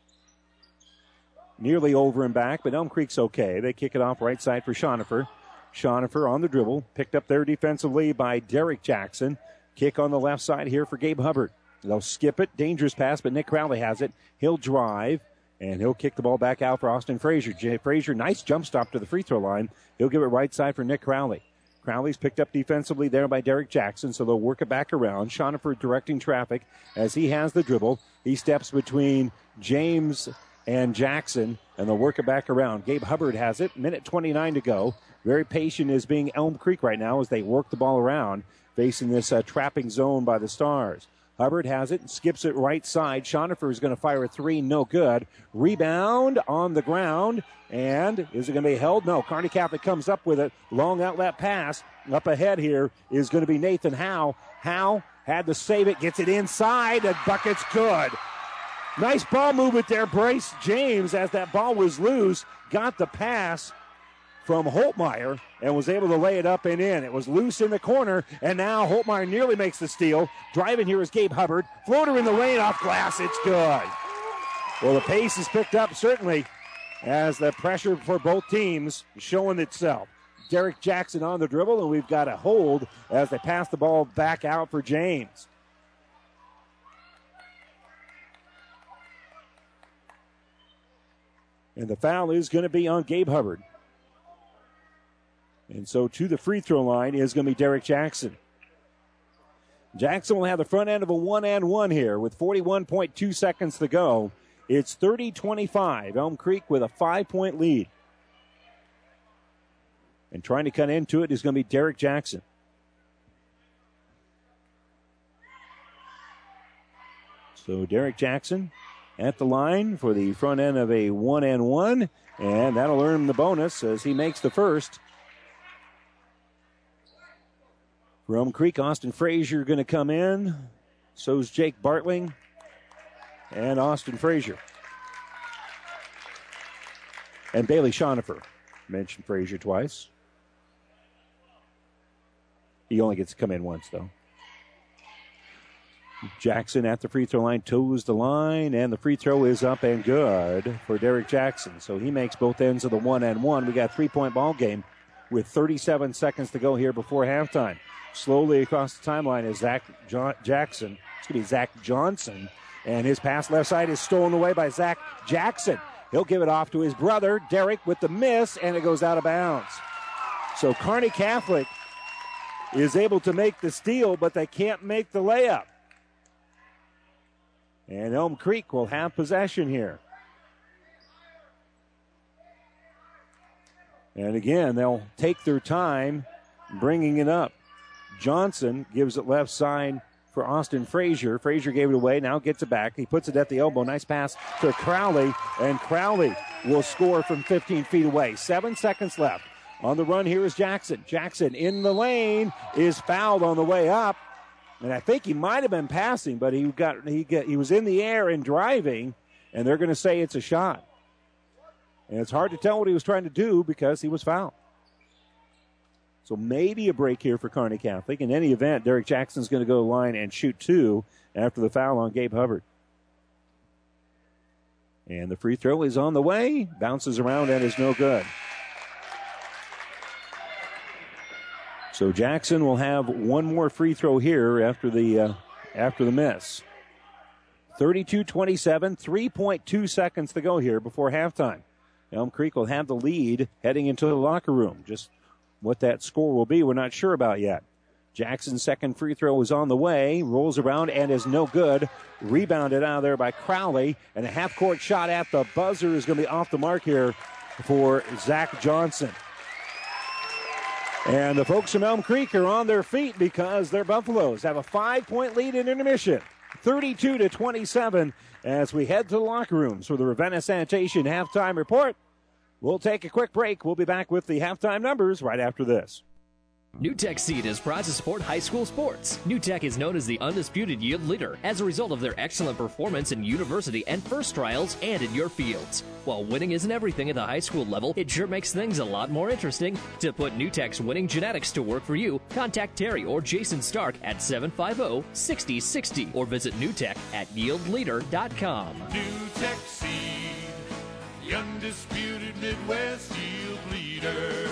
Speaker 2: Nearly over and back, but Elm Creek's okay. They kick it off right side for Schonifer. Schonifer on the dribble, picked up there defensively by Derek Jackson. Kick on the left side here for Gabe Hubbard. They'll skip it. Dangerous pass, but Nick Crowley has it. He'll drive, and he'll kick the ball back out for Austin Frazier. J- Frazier, nice jump stop to the free throw line. He'll give it right side for Nick Crowley. Crowley's picked up defensively there by Derek Jackson, so they'll work it back around. Schonifer directing traffic as he has the dribble. He steps between James and Jackson, and they'll work it back around. Gabe Hubbard has it. Minute twenty-nine to go. Very patient is being Elm Creek right now as they work the ball around, facing this uh, trapping zone by the Stars. Hubbard has it and skips it right side. Schonifer is going to fire a three, no good. Rebound on the ground, and is it going to be held? No, Kearney Catholic comes up with it. Long outlet pass. Up ahead here is going to be Nathan Howe. Howe had to save it, gets it inside, and bucket's good. Nice ball movement there, Bryce James, as that ball was loose, got the pass from Holtmeyer and was able to lay it up and in. It was loose in the corner, and now Holtmeyer nearly makes the steal. Driving here is Gabe Hubbard. Floater in the lane off glass. It's good. Well, the pace is picked up, certainly, as the pressure for both teams is showing itself. Derek Jackson on the dribble, and we've got a hold as they pass the ball back out for James. And the foul is going to be on Gabe Hubbard. And so to the free throw line is going to be Derek Jackson. Jackson will have the front end of a one and one here with forty-one point two seconds to go. It's thirty twenty-five. Elm Creek with a five-point lead. And trying to cut into it is going to be Derek Jackson. So Derek Jackson at the line for the front end of a one and one. And that'll earn him the bonus as he makes the first. For Elm Creek, Austin Frazier going to come in. So's Jake Bartling and Austin Frazier. And Bailey Schonifer. Mentioned Frazier twice. He only gets to come in once, though. Jackson at the free throw line, toes the line, and the free throw is up and good for Derek Jackson. So he makes both ends of the one and one. We got a three-point ball game with thirty-seven seconds to go here before halftime. Slowly across the timeline is Zach John- Jackson. It's going to be Zach Johnson. And his pass left side is stolen away by Zach Jackson. He'll give it off to his brother, Derek, with the miss, and it goes out of bounds. So Kearney Catholic is able to make the steal, but they can't make the layup. And Elm Creek will have possession here. And again, they'll take their time bringing it up. Johnson gives it left side for Austin Frazier. Frazier gave it away, now gets it back. He puts it at the elbow. Nice pass to Crowley, and Crowley will score from fifteen feet away. Seven seconds left. On the run here is Jackson. Jackson in the lane is fouled on the way up. And I think he might have been passing, but he got he got he was in the air and driving, and they're going to say it's a shot. And it's hard to tell what he was trying to do because he was fouled. So maybe a break here for Kearney Catholic. In any event, Derek Jackson's going to go to the line and shoot two after the foul on Gabe Hubbard. And the free throw is on the way, bounces around and is no good. So Jackson will have one more free throw here after the uh, after the miss. thirty-two twenty-seven, three point two seconds to go here before halftime. Elm Creek will have the lead heading into the locker room. Just what that score will be, we're not sure about yet. Jackson's second free throw is on the way, rolls around and is no good. Rebounded out of there by Crowley, and a half-court shot at the buzzer is going to be off the mark here for Zach Johnson. And the folks from Elm Creek are on their feet because their Buffaloes have a five-point lead in intermission, thirty-two to twenty-seven, as we head to the locker rooms for the Ravenna Sanitation halftime report. We'll take a quick break. We'll be back with the halftime numbers right after this.
Speaker 7: NewTek Seed is proud to support high school sports. NewTek is known as the undisputed yield leader as a result of their excellent performance in university and first trials and in your fields. While winning isn't everything at the high school level, it sure makes things a lot more interesting. To put NewTek's winning genetics to work for you, contact Terry or Jason Stark at seven five zero, six zero six zero or visit NewTek at yield leader dot com.
Speaker 5: NewTek Seed, the undisputed Midwest yield leader.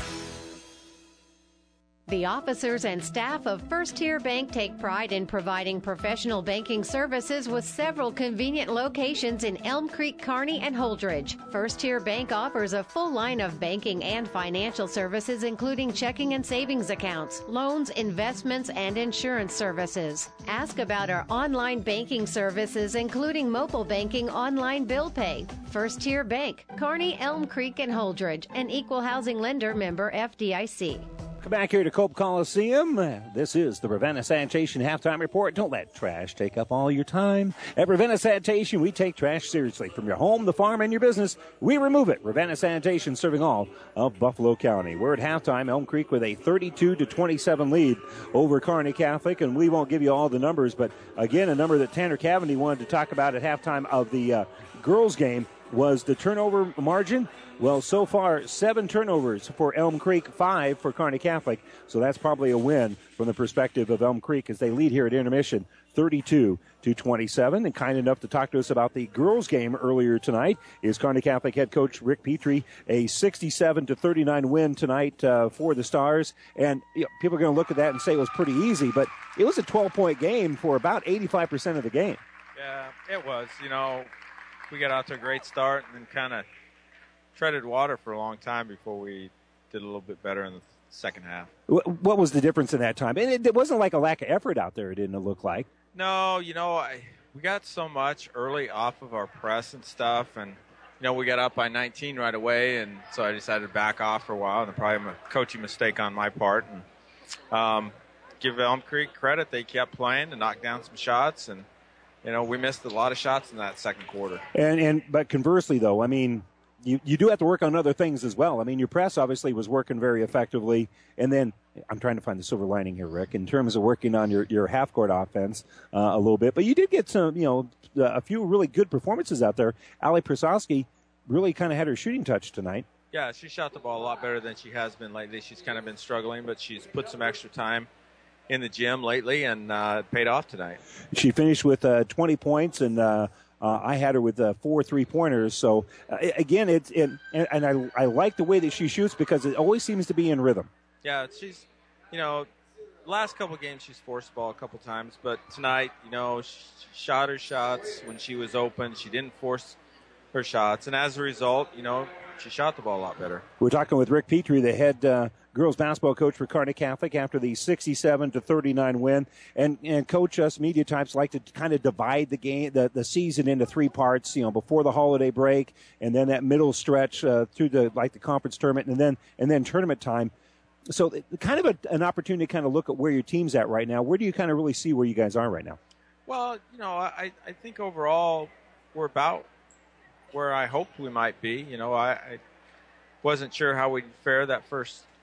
Speaker 11: The officers and staff of First Tier Bank take pride in providing professional banking services with several convenient locations in Elm Creek, Kearney, and Holdridge. First Tier Bank offers a full line of banking and financial services, including checking and savings accounts, loans, investments, and insurance services. Ask about our online banking services, including mobile banking, online bill pay. First Tier Bank, Kearney, Elm Creek, and Holdridge, an equal housing lender, member F D I C.
Speaker 2: Come back here to Cope Coliseum. This is the Ravenna Sanitation Halftime Report. Don't let trash take up all your time. At Ravenna Sanitation, we take trash seriously. From your home, the farm, and your business, we remove it. Ravenna Sanitation serving all of Buffalo County. We're at halftime. Elm Creek with a thirty-two to twenty-seven lead over Kearney Catholic, and we won't give you all the numbers, but again, a number that Tanner Cavandy wanted to talk about at halftime of the uh, girls' game was the turnover margin. Well, so far, seven turnovers for Elm Creek, five for Kearney Catholic. So that's probably a win from the perspective of Elm Creek as they lead here at intermission, thirty-two to twenty-seven. And kind enough to talk to us about the girls' game earlier tonight is Kearney Catholic head coach Rick Petrie. A sixty-seven to thirty-nine win tonight uh, for the Stars. And you know, people are going to look at that and say it was pretty easy, but it was a twelve-point game for about eighty-five percent of the game.
Speaker 12: Yeah, it was. You know, we got out to a great start and then kind of treaded water for a long time before we did a little bit better in the second half.
Speaker 2: What was the difference in that time? And it wasn't like a lack of effort out there, it didn't look like.
Speaker 12: No, you know, I, we got so much early off of our press and stuff, and, you know, we got up by nineteen right away, and so I decided to back off for a while, and probably a coaching mistake on my part. And um, give Elm Creek credit. They kept playing and knocked down some shots, and, you know, we missed a lot of shots in that second quarter.
Speaker 2: And, and but conversely, though, I mean, You, you do have to work on other things as well. I mean, your press obviously was working very effectively. And then I'm trying to find the silver lining here, Rick, in terms of working on your, your half-court offense uh, a little bit. But you did get some, you know, a few really good performances out there. Allie Prasowski really kind of had her shooting touch tonight.
Speaker 12: Yeah, she shot the ball a lot better than she has been lately. She's kind of been struggling, but she's put some extra time in the gym lately and uh, it paid off tonight. She
Speaker 2: finished with uh, twenty points and uh, Uh, I had her with uh, four three-pointers. So, uh, again, it's it, and, and I, I like the way that she shoots because it always seems to be in rhythm.
Speaker 12: Yeah, she's, you know, last couple games she's forced the ball a couple times, but tonight, you know, she shot her shots when she was open. She didn't force her shots, and as a result, you know, she shot the ball a lot better.
Speaker 2: We're talking with Rick Petrie, the head uh, girls basketball coach for Kearney Catholic after the sixty-seven to thirty-nine win. And, and coach, us media types like to kind of divide the game, the, the season into three parts, you know, before the holiday break and then that middle stretch uh, through the, like the conference tournament and then, and then tournament time. So kind of a, an opportunity to kind of look at where your team's at right now. Where do you kind of really see where you guys are right now?
Speaker 12: Well, you know, I, I think overall we're about where I hoped we might be. You know, I, I wasn't sure how we'd fare that first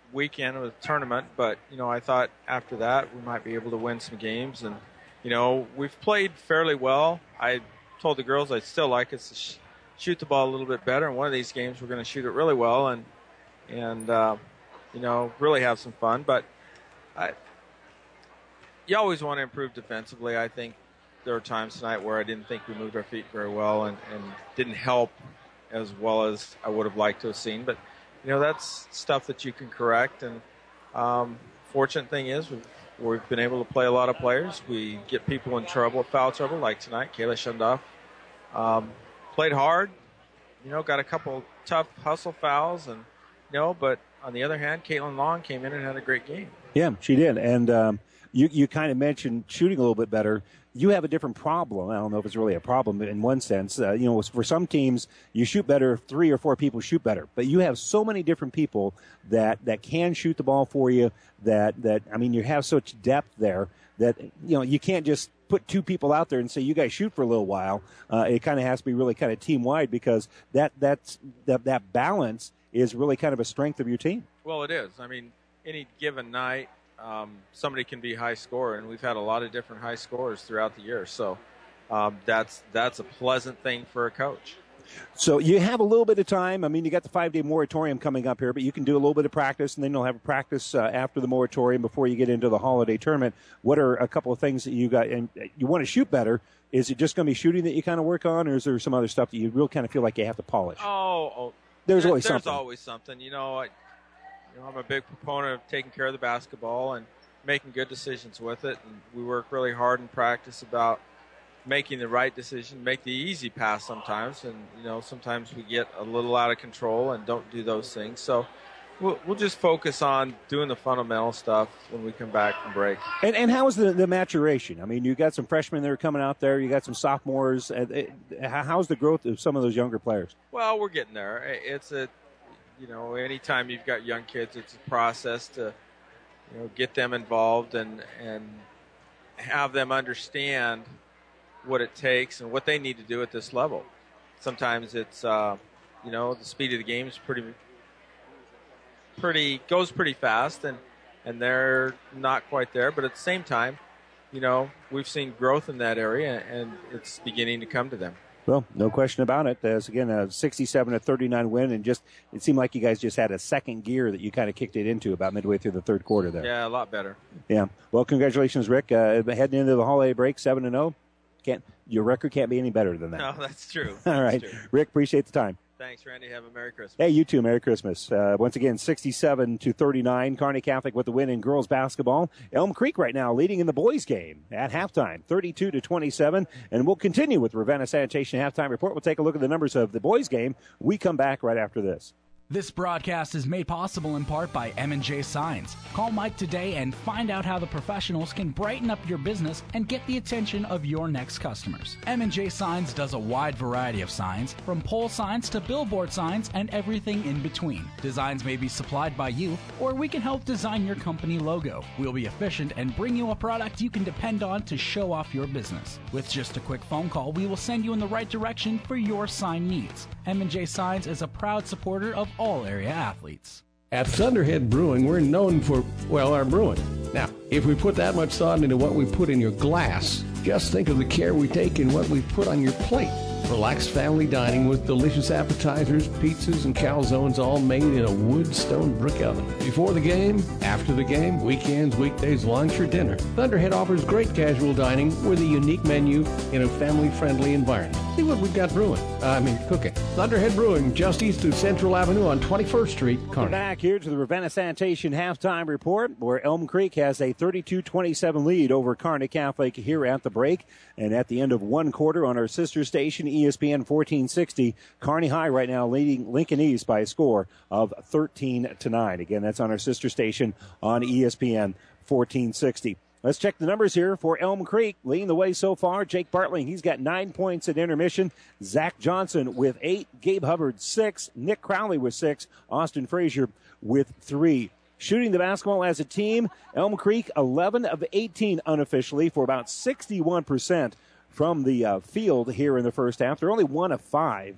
Speaker 12: weekend of the tournament, but, you know, I thought after that we might be able to win some games. And, you know, we've played fairly well. I told the girls I'd still like us to sh- shoot the ball a little bit better. In one of these games, we're going to shoot it really well and, and uh, you know, really have some fun. But I, you always want to improve defensively. I think there were times tonight where I didn't think we moved our feet very well and, and didn't help as well as I would have liked to have seen. But, you know, that's stuff that you can correct. And um, fortunate thing is we've, we've been able to play a lot of players. We get people in trouble, foul trouble, like tonight. Kayla Shundoff um, played hard, you know, got a couple tough hustle fouls. And, you know, but on the other hand, Caitlin Long came in and had a great game.
Speaker 2: Yeah, she did. And um, you, you kind of mentioned shooting a little bit better. You have a different problem. I don't know if it's really a problem in one sense. Uh, you know, for some teams, you shoot better if three or four people shoot better. But you have so many different people that, that can shoot the ball for you that, that, I mean, you have such depth there that, you know, you can't just put two people out there and say, you guys shoot for a little while. Uh, it kind of has to be really kind of team-wide because that, that's, that, that balance is really kind of a strength of your team.
Speaker 12: Well, it is. I mean, any given night, Um, somebody can be high scorer, and we've had a lot of different high scorers throughout the year. So um, that's that's a pleasant thing for a coach.
Speaker 2: So you have a little bit of time. I mean, you got the five-day moratorium coming up here, but you can do a little bit of practice, and then you'll have a practice uh, after the moratorium before you get into the holiday tournament. What are a couple of things that you got? And you want to shoot better. Is it just going to be shooting that you kind of work on, or is there some other stuff that you really kind of feel like you have to polish?
Speaker 12: Oh, oh
Speaker 2: there's
Speaker 12: there,
Speaker 2: always
Speaker 12: there's
Speaker 2: something.
Speaker 12: always something. You know, I, You know, I'm a big proponent of taking care of the basketball and making good decisions with it. And we work really hard in practice about making the right decision, make the easy pass sometimes. And, you know, sometimes we get a little out of control and don't do those things. So we'll, we'll just focus on doing the fundamental stuff when we come back from break.
Speaker 2: And, and how is the, the maturation? I mean, you got some freshmen that are coming out there. You got some sophomores. How's the growth of some of those younger players?
Speaker 12: Well, we're getting there. It's a, You know, anytime you've got young kids, it's a process to, you know, get them involved and and have them understand what it takes and what they need to do at this level. Sometimes it's, uh, you know, the speed of the game is pretty, pretty goes pretty fast, and and they're not quite there. But at the same time, you know, we've seen growth in that area, and it's beginning to come to them.
Speaker 2: Well, no question about it. As again, a sixty-seven to thirty-nine win, and just it seemed like you guys just had a second gear that you kind of kicked it into about midway through the third quarter there.
Speaker 12: Yeah, a lot better.
Speaker 2: Yeah. Well, congratulations, Rick. Uh, heading into the holiday break, seven and zero. Can't your record can't be any better than that.
Speaker 12: No, that's true.
Speaker 2: All
Speaker 12: that's
Speaker 2: right,
Speaker 12: true.
Speaker 2: Rick. Appreciate the time.
Speaker 12: Thanks, Randy. Have a Merry Christmas.
Speaker 2: Hey, you too. Merry Christmas. Uh, once again, sixty-seven to thirty-nine. Kearney Catholic with the win in girls basketball. Elm Creek right now leading in the boys game at halftime, thirty-two to twenty-seven. And we'll continue with Ravenna Sanitation halftime report. We'll take a look at the numbers of the boys game. We come back right after this.
Speaker 13: This broadcast is made possible in part by M and J Signs. Call Mike today and find out how the professionals can brighten up your business and get the attention of your next customers. M and J Signs does a wide variety of signs, from pole signs to billboard signs and everything in between. Designs may be supplied by you, or we can help design your company logo. We'll be efficient and bring you a product you can depend on to show off your business. With just a quick phone call, we will send you in the right direction for your sign needs. M and J Signs is a proud supporter of all area athletes.
Speaker 14: At Thunderhead Brewing, we're known for, well, our brewing. Now, if we put that much thought into what we put in your glass, just think of the care we take in what we put on your plate. Relaxed family dining with delicious appetizers, pizzas, and calzones, all made in a wood stone brick oven. Before the game, after the game, weekends, weekdays, lunch, or dinner, Thunderhead offers great casual dining with a unique menu in a family-friendly environment. See what we've got brewing. Uh, I mean, cooking. Thunderhead Brewing, just east of Central Avenue on twenty-first Street, Kearney.
Speaker 2: We're back here to the Ravenna Sanitation halftime report, where Elm Creek has a thirty-two twenty-seven lead over Kearney Catholic here at the break. And at the end of one quarter on our sister station, E S P N fourteen sixty, Kearney High right now leading Lincoln East by a score of thirteen to nine. Again, that's on our sister station on E S P N fourteen sixty. Let's check the numbers here for Elm Creek. Leading the way so far, Jake Bartling, he's got nine points at intermission. Zach Johnson with eight. Gabe Hubbard, six. Nick Crowley with six. Austin Frazier with three. Shooting the basketball as a team, Elm Creek, eleven of eighteen unofficially for about sixty-one percent from the uh, field here in the first half. They're only one of five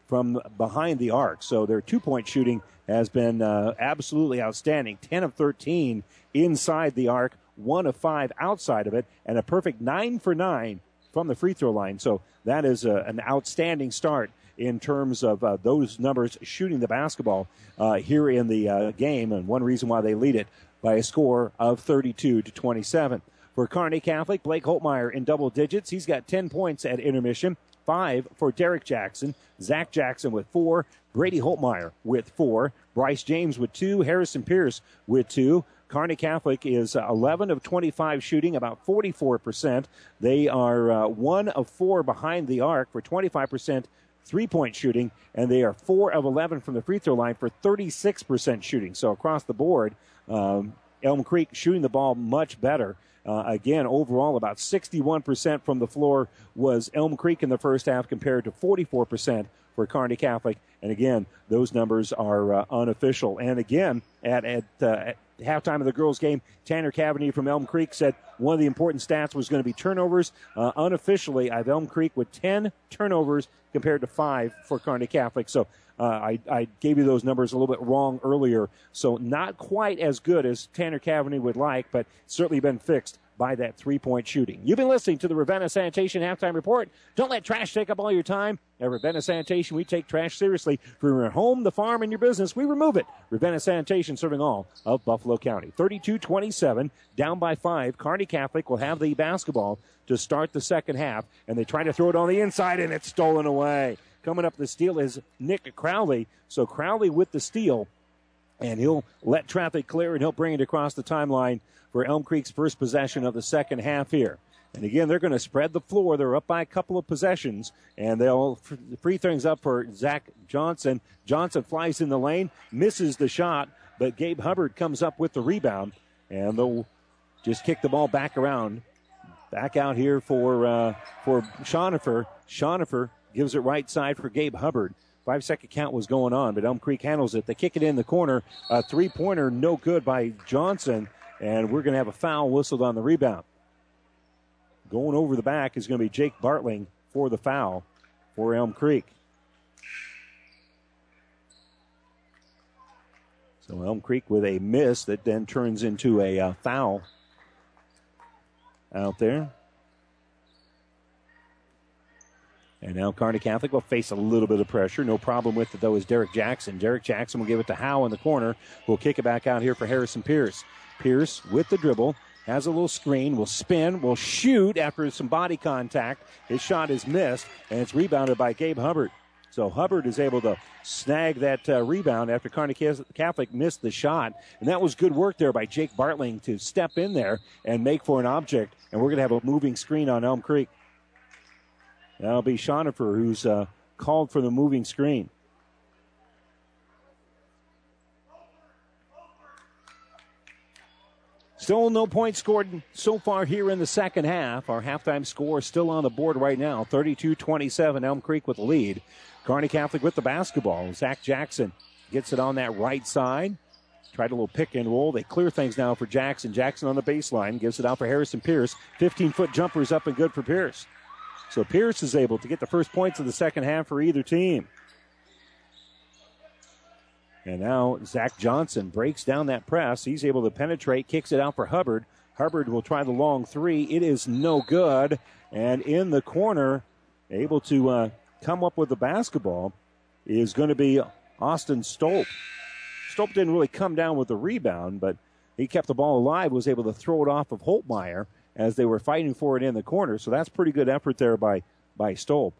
Speaker 2: from behind the arc. So their two-point shooting has been uh, absolutely outstanding. ten of thirteen inside the arc, one of five outside of it, and a perfect nine for nine from the free throw line. So that is a, an outstanding start in terms of uh, those numbers shooting the basketball uh, here in the uh, game, and one reason why they lead it by a score of thirty-two to twenty-seven. For Kearney Catholic, Blake Holtmeyer in double digits. He's got ten points at intermission. Five for Derek Jackson. Zach Jackson with four. Brady Holtmeyer with four. Bryce James with two. Harrison Pierce with two. Kearney Catholic is eleven of twenty-five shooting, about forty-four percent. They are uh, one of four behind the arc for twenty-five percent three-point shooting, and they are four of eleven from the free throw line for thirty-six percent shooting. So across the board, um, Elm Creek shooting the ball much better. Uh, again, overall, about sixty-one percent from the floor was Elm Creek in the first half compared to forty-four percent for Kearney Catholic. And again, those numbers are uh, unofficial. And again, at, at, uh, at halftime of the girls' game, Tanner Cavany from Elm Creek said one of the important stats was going to be turnovers. Uh, unofficially, I have Elm Creek with ten turnovers compared to five for Kearney Catholic. So uh, I, I gave you those numbers a little bit wrong earlier. So not quite as good as Tanner Cavany would like, but certainly been fixed by that three-point shooting. You've been listening to the Ravenna Sanitation Halftime Report. Don't let trash take up all your time. At Ravenna Sanitation, we take trash seriously. From your home, the farm, and your business, we remove it. Ravenna Sanitation serving all of Buffalo County. thirty-two twenty-seven, down by five. Kearney Catholic will have the basketball to start the second half, and they try to throw it on the inside, and it's stolen away. Coming up the steal is Nick Crowley. So Crowley with the steal, and he'll let traffic clear, and he'll bring it across the timeline for Elm Creek's first possession of the second half here. And again, they're going to spread the floor. They're up by a couple of possessions, and they'll free things up for Zach Johnson. Johnson flies in the lane, misses the shot, but Gabe Hubbard comes up with the rebound, and they'll just kick the ball back around. Back out here for uh, for Schonifer. Schonifer gives it right side for Gabe Hubbard. Five-second count was going on, but Elm Creek handles it. They kick it in the corner. A three-pointer, no good by Johnson, and we're going to have a foul whistled on the rebound. Going over the back is going to be Jake Bartling for the foul for Elm Creek. So Elm Creek with a miss that then turns into a uh, foul out there. And now Kearney Catholic will face a little bit of pressure. No problem with it, though, is Derek Jackson. Derek Jackson will give it to Howe in the corner. We'll kick it back out here for Harrison Pierce. Pierce with the dribble. Has a little screen, will spin, will shoot after some body contact. His shot is missed, and it's rebounded by Gabe Hubbard. So Hubbard is able to snag that uh, rebound after Kearney Catholic missed the shot. And that was good work there by Jake Bartling to step in there and make for an object. And we're going to have a moving screen on Elm Creek. That'll be Schonifer who's uh, called for the moving screen. Still no points scored so far here in the second half. Our halftime score is still on the board right now. thirty-two twenty-seven, Elm Creek with the lead. Kearney Catholic with the basketball. Zach Jackson gets it on that right side. Tried a little pick and roll. They clear things now for Jackson. Jackson on the baseline. Gives it out for Harrison Pierce. fifteen-foot jumper is up and good for Pierce. So Pierce is able to get the first points of the second half for either team. And now Zach Johnson breaks down that press. He's able to penetrate, kicks it out for Hubbard. Hubbard will try the long three. It is no good. And in the corner, able to uh, come up with the basketball is going to be Austin Stolp. Stolp didn't really come down with the rebound, but he kept the ball alive, was able to throw it off of Holtmeyer as they were fighting for it in the corner. So that's pretty good effort there by, by Stolp.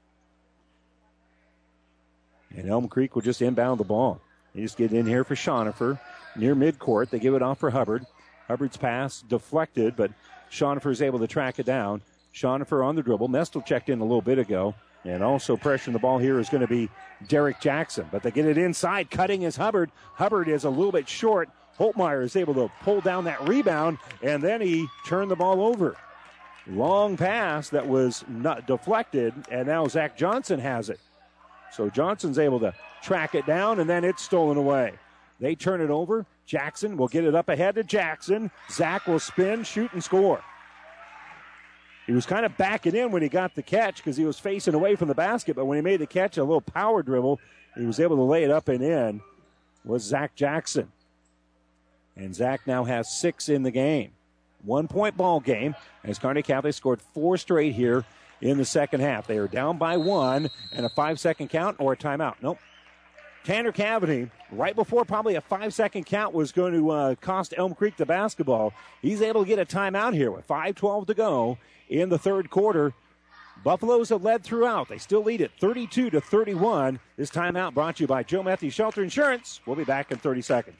Speaker 2: And Elm Creek will just inbound the ball. They just get in here for Schonifer near midcourt. They give it off for Hubbard. Hubbard's pass deflected, but Schonifer is able to track it down. Schonifer on the dribble. Mestel checked in a little bit ago. And also pressuring the ball here is going to be Derek Jackson. But they get it inside. Cutting is Hubbard. Hubbard is a little bit short. Holtmeyer is able to pull down that rebound, and then he turned the ball over. Long pass that was not deflected, and now Zach Johnson has it. So Johnson's able to track it down, and then it's stolen away. They turn it over. Jackson will get it up ahead to Jackson. Zach will spin, shoot, and score. He was kind of backing in when he got the catch because he was facing away from the basket, but when he made the catch, a little power dribble, he was able to lay it up and in, was Zach Jackson. And Zach now has six in the game. One-point ball game as Kearney Catholic scored four straight here in the second half. They are down by one and a five-second count or a timeout. Nope. Tanner Cavity, right before probably a five-second count was going to uh, cost Elm Creek the basketball. He's able to get a timeout here with five twelve to go in the third quarter. Buffaloes have led throughout. They still lead it thirty-two to thirty-one. This timeout brought to you by Joe Metheny Shelter Insurance. We'll be back in thirty seconds.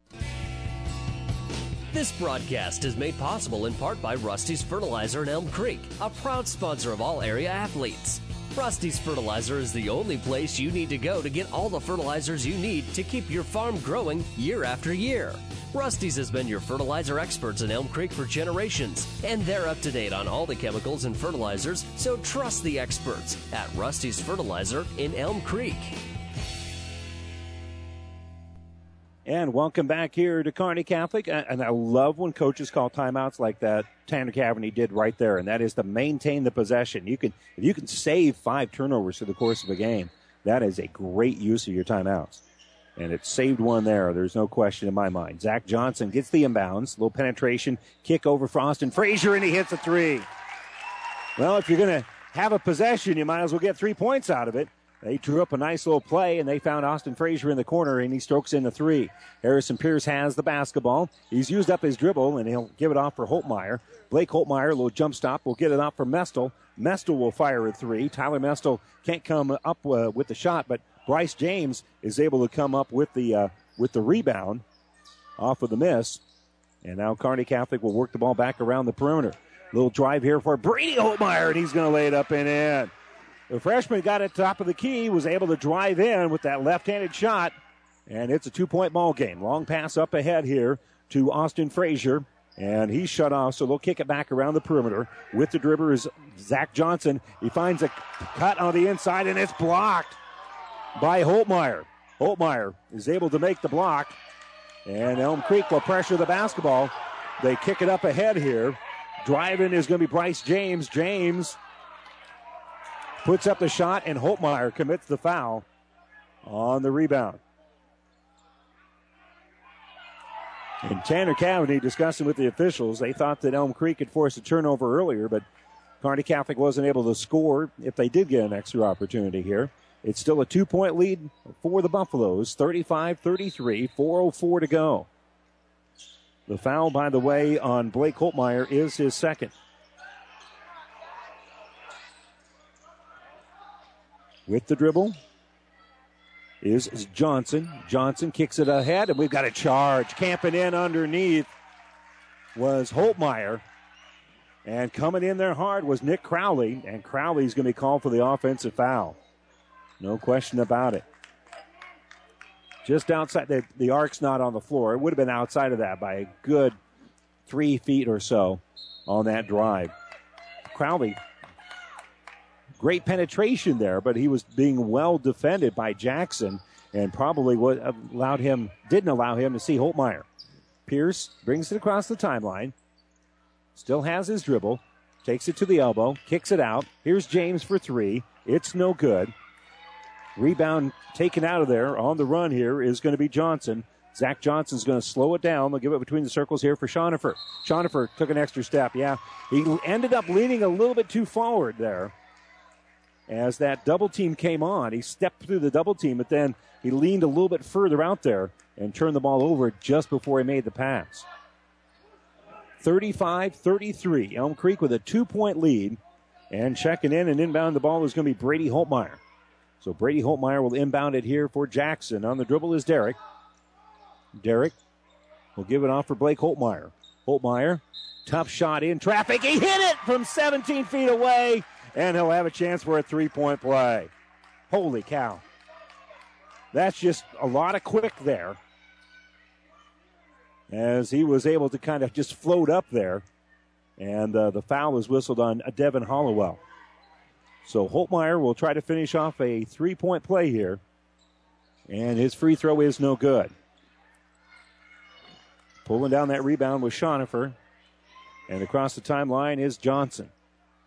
Speaker 15: This broadcast is made possible in part by Rusty's Fertilizer in Elm Creek, a proud sponsor of all area athletes. Rusty's Fertilizer is the only place you need to go to get all the fertilizers you need to keep your farm growing year after year. Rusty's has been your fertilizer experts in Elm Creek for generations, and they're up to date on all the chemicals and fertilizers, so trust the experts at Rusty's Fertilizer in Elm Creek.
Speaker 2: And welcome back here to Kearney Catholic. And I love when coaches call timeouts like that Tanner Cavity did right there, and that is to maintain the possession. You can, if you can save five turnovers through the course of a game, that is a great use of your timeouts. And it saved one there. There's no question in my mind. Zach Johnson gets the inbounds. Little penetration. Kick over for Austin Frazier, and he hits a three. Well, if you're going to have a possession, you might as well get three points out of it. They drew up a nice little play, and they found Austin Frazier in the corner, and he strokes in the three. Harrison Pierce has the basketball. He's used up his dribble, and he'll give it off for Holtmeyer. Blake Holtmeyer, a little jump stop, will get it off for Mestel. Mestel will fire a three. Tyler Mestel can't come up uh, with the shot, but Bryce James is able to come up with the uh, with the rebound off of the miss. And now Kearney Catholic will work the ball back around the perimeter. Little drive here for Brady Holtmeyer, and he's going to lay it up and in. The freshman got at top of the key, was able to drive in with that left-handed shot, and it's a two-point ball game. Long pass up ahead here to Austin Frazier, and he's shut off, so they'll kick it back around the perimeter. With the dribble is Zach Johnson. He finds a cut on the inside, and it's blocked by Holtmeyer. Holtmeyer is able to make the block, and Elm Creek will pressure the basketball. They kick it up ahead here. Driving is going to be Bryce James. James puts up the shot, and Holtmeyer commits the foul on the rebound. And Tanner Cavity discussing with the officials. They thought that Elm Creek had forced a turnover earlier, but Kearney Catholic wasn't able to score if they did get an extra opportunity here. It's still a two-point lead for the Buffaloes, thirty-five thirty-three, four oh four to go. The foul, by the way, on Blake Holtmeyer is his second. With the dribble is Johnson. Johnson kicks it ahead, and we've got a charge. Camping in underneath was Holtmeyer. And coming in there hard was Nick Crowley, and Crowley's going to be called for the offensive foul. No question about it. Just outside, the, the arc's not on the floor. It would have been outside of that by a good three feet or so on that drive. Crowley, great penetration there, but he was being well defended by Jackson and probably what allowed him, didn't allow him to see Holtmeyer. Pierce brings it across the timeline. Still has his dribble. Takes it to the elbow. Kicks it out. Here's James for three. It's no good. Rebound taken out of there. On the run here is going to be Johnson. Zach Johnson's going to slow it down. They'll give it between the circles here for Schoenhofer. Schoenhofer took an extra step. Yeah, he ended up leaning a little bit too forward there. As that double team came on, he stepped through the double team, but then he leaned a little bit further out there and turned the ball over just before he made the pass. thirty-five thirty-three. Elm Creek with a two-point lead. And checking in and inbound the ball is going to be Brady Holtmeyer. So Brady Holtmeyer will inbound it here for Jackson. On the dribble is Derrick. Derrick will give it off for Blake Holtmeyer. Holtmeyer, tough shot in traffic. He hit it from seventeen feet away, and he'll have a chance for a three-point play. Holy cow. That's just a lot of quick there, as he was able to kind of just float up there. And uh, the foul is whistled on Devin Hollowell. So Holtmeyer will try to finish off a three-point play here. And his free throw is no good. Pulling down that rebound was Schoenhofer. And across the timeline is Johnson.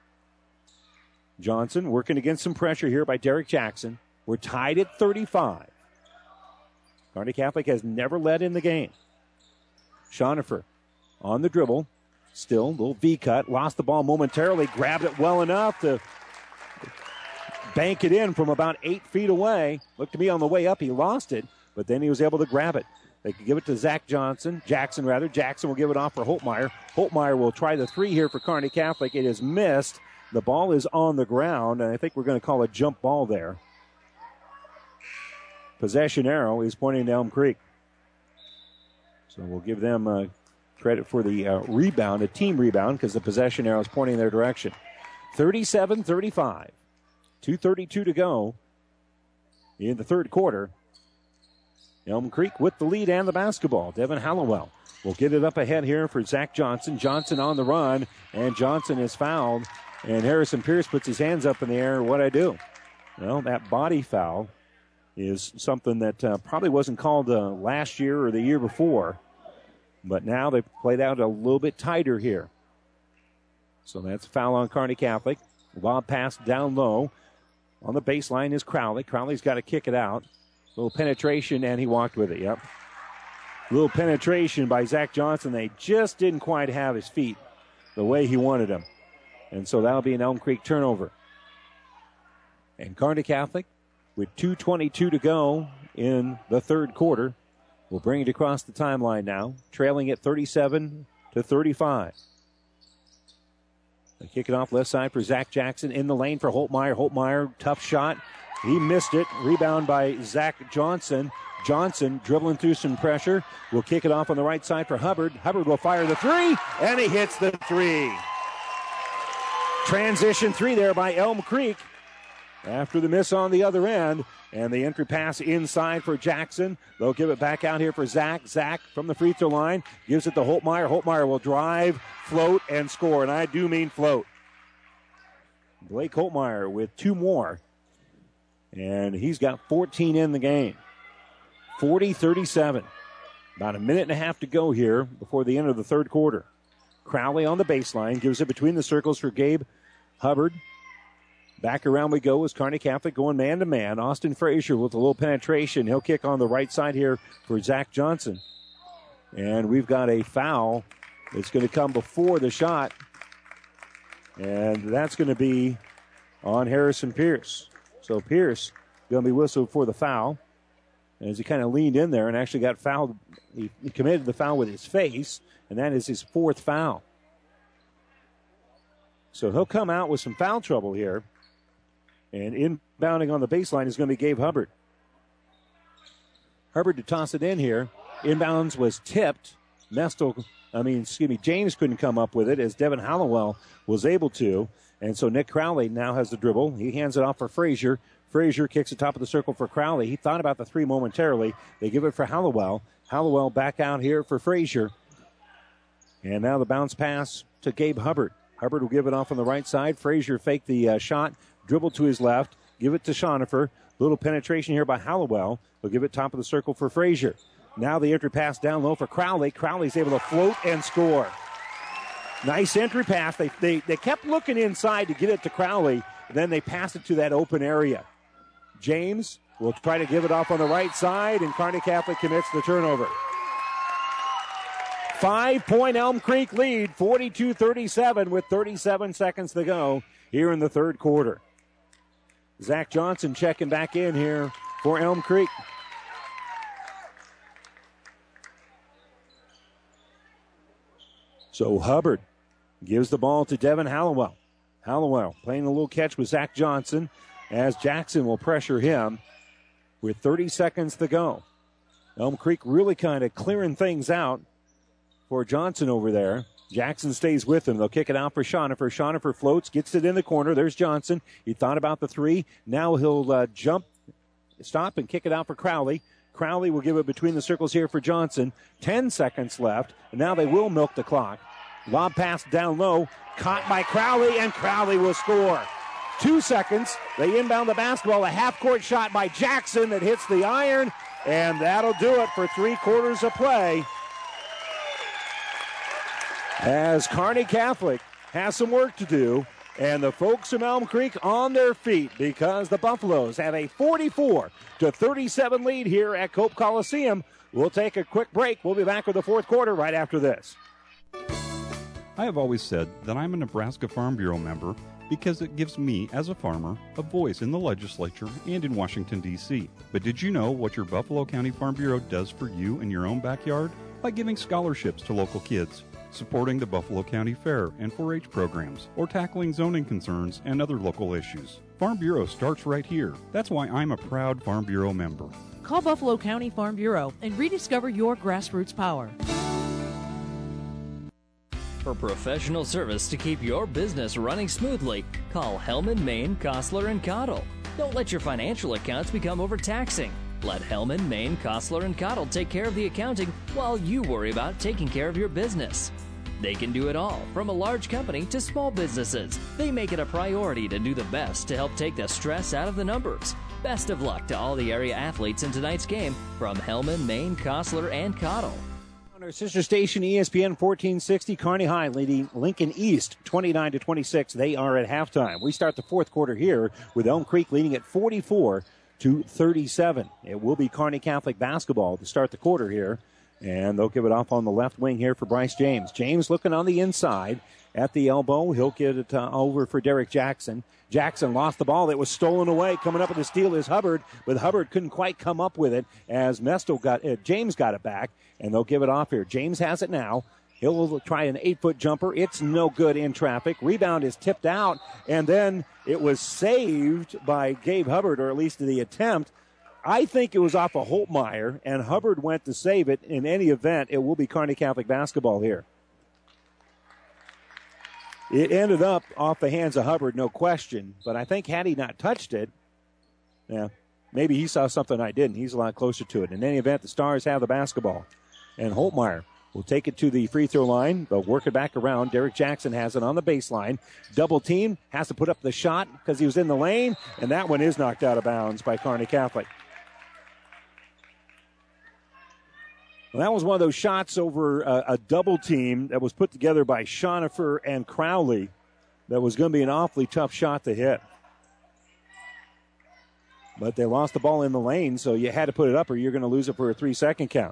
Speaker 2: Johnson working against some pressure here by Derek Jackson. We're tied at thirty-five. Kearney Catholic has never led in the game. Schonifer on the dribble. Still, little V-cut. Lost the ball momentarily. Grabbed it well enough to bank it in from about eight feet away. Looked to me on the way up, he lost it, but then he was able to grab it. They could give it to Zach Johnson. Jackson, rather. Jackson will give it off for Holtmeyer. Holtmeyer will try the three here for Kearney Catholic. It is missed. The ball is on the ground, and I think we're going to call a jump ball there. Possession arrow is pointing to Elm Creek. So we'll give them uh, credit for the uh, rebound, a team rebound, because the possession arrow is pointing in their direction. thirty-seven thirty-five. two thirty-two to go in the third quarter. Elm Creek with the lead and the basketball. Devin Hallowell will get it up ahead here for Zach Johnson. Johnson on the run, and Johnson is fouled. And Harrison Pierce puts his hands up in the air. What'd I do? Well, that body foul is something that uh, probably wasn't called uh, last year or the year before. But now they've played out a little bit tighter here. So that's a foul on Kearney Catholic. Lob pass down low. On the baseline is Crowley. Crowley's got to kick it out. Little penetration, and he walked with it, yep. Little penetration by Zach Johnson. They just didn't quite have his feet the way he wanted them. And so that'll be an Elm Creek turnover. And Kearney Catholic, with two twenty-two to go in the third quarter, will bring it across the timeline now, trailing at thirty-seven to thirty-five. They kick it off left side for Zach Jackson. In the lane for Holtmeyer. Holtmeyer, tough shot. He missed it. Rebound by Zach Johnson. Johnson dribbling through some pressure. Will kick it off on the right side for Hubbard. Hubbard will fire the three, and he hits the three. Transition three there by Elm Creek after the miss on the other end. And the entry pass inside for Jackson. They'll give it back out here for Zach. Zach from the free throw line gives it to Holtmeyer. Holtmeyer will drive, float, and score. And I do mean float. Blake Holtmeyer with two more. And he's got fourteen in the game. forty thirty-seven. About a minute and a half to go here before the end of the third quarter. Crowley on the baseline. Gives it between the circles for Gabe Hubbard. Back around we go as Kearney Catholic going man-to-man. Austin Frazier with a little penetration. He'll kick on the right side here for Zach Johnson. And we've got a foul that's going to come before the shot. And that's going to be on Harrison Pierce. So Pierce going to be whistled for the foul. As he kind of leaned in there and actually got fouled. He, he committed the foul with his face. And that is his fourth foul. So he'll come out with some foul trouble here. And inbounding on the baseline is going to be Gabe Hubbard. Hubbard to toss it in here. Inbounds was tipped. Mestel, I mean, excuse me, James couldn't come up with it as Devin Hallowell was able to. And so Nick Crowley now has the dribble. He hands it off for Frazier. Frazier kicks the top of the circle for Crowley. He thought about the three momentarily. They give it for Hallowell. Hallowell back out here for Frazier. And now the bounce pass to Gabe Hubbard. Hubbard will give it off on the right side. Frazier faked the uh, shot. Dribble to his left. Give it to Schonifer. Little penetration here by Hallowell. He'll give it top of the circle for Frazier. Now the entry pass down low for Crowley. Crowley's able to float and score. Nice entry pass. They, they, they kept looking inside to get it to Crowley. Then they pass it to that open area. James will try to give it off on the right side, and Kearney Catholic commits the turnover. Five-point Elm Creek lead, forty-two thirty-seven with thirty-seven seconds to go here in the third quarter. Zach Johnson checking back in here for Elm Creek. So Hubbard gives the ball to Devin Hallowell. Hallowell playing a little catch with Zach Johnson as Jackson will pressure him with thirty seconds to go. Elm Creek really kind of clearing things out for Johnson over there. Jackson stays with him. They'll kick it out for Schonifer. Schonifer floats, gets it in the corner. There's Johnson. He thought about the three. Now he'll uh, jump, stop, and kick it out for Crowley. Crowley will give it between the circles here for Johnson. Ten seconds left, and now they will milk the clock. Lob pass down low, caught by Crowley, and Crowley will score. Two seconds. They inbound the basketball. A half-court shot by Jackson that hits the iron, and that'll do it for three quarters of play. As Kearney Catholic has some work to do. And the folks from Elm Creek on their feet because the Buffaloes have a forty-four to thirty-seven lead here at Cope Coliseum. We'll take a quick break. We'll be back with the fourth quarter right after this.
Speaker 16: I have always said that I'm a Nebraska Farm Bureau member because it gives me, as a farmer, a voice in the legislature and in Washington, D C But did you know what your Buffalo County Farm Bureau does for you in your own backyard? By giving scholarships to local kids, supporting the Buffalo County Fair and four H programs, or tackling zoning concerns and other local issues. Farm Bureau starts right here. That's why I'm a proud Farm Bureau member.
Speaker 17: Call Buffalo County Farm Bureau and rediscover your grassroots power.
Speaker 7: For professional service to keep your business running smoothly, call Hellman, Maine, Kostler, and Cottle. Don't let your financial accounts become overtaxing. Let Hellman, Maine, Kostler, and Cottle take care of the accounting while you worry about taking care of your business. They can do it all, from a large company to small businesses. They make it a priority to do the best to help take the stress out of the numbers. Best of luck to all the area athletes in tonight's game from Hellman, Maine, Kostler, and Cottle.
Speaker 2: On our sister station, E S P N fourteen sixty, Kearney High leading Lincoln East twenty-nine to twenty-six. They are at halftime. We start the fourth quarter here with Elm Creek leading at forty-four to thirty-seven. It will be Kearney Catholic basketball to start the quarter here. And they'll give it off on the left wing here for Bryce James. James looking on the inside at the elbow. He'll get it uh, over for Derek Jackson. Jackson lost the ball. It was stolen away. Coming up with the steal is Hubbard, but Hubbard couldn't quite come up with it as Mesto got uh, James got it back, and they'll give it off here. James has it now. He'll try an eight-foot jumper. It's no good in traffic. Rebound is tipped out, and then it was saved by Gabe Hubbard, or at least the attempt. I think it was off of Holtmeyer, and Hubbard went to save it. In any event, it will be Kearney Catholic basketball here. It ended up off the hands of Hubbard, no question. But I think had he not touched it, yeah, maybe he saw something I didn't. He's a lot closer to it. In any event, the Stars have the basketball. And Holtmeyer will take it to the free throw line. They'll work it back around. Derek Jackson has it on the baseline. Double team, has to put up the shot because he was in the lane. And that one is knocked out of bounds by Kearney Catholic. Well, that was one of those shots over a, a double team that was put together by Schonifer and Crowley. That was going to be an awfully tough shot to hit. But they lost the ball in the lane, so you had to put it up or you're going to lose it for a three-second count.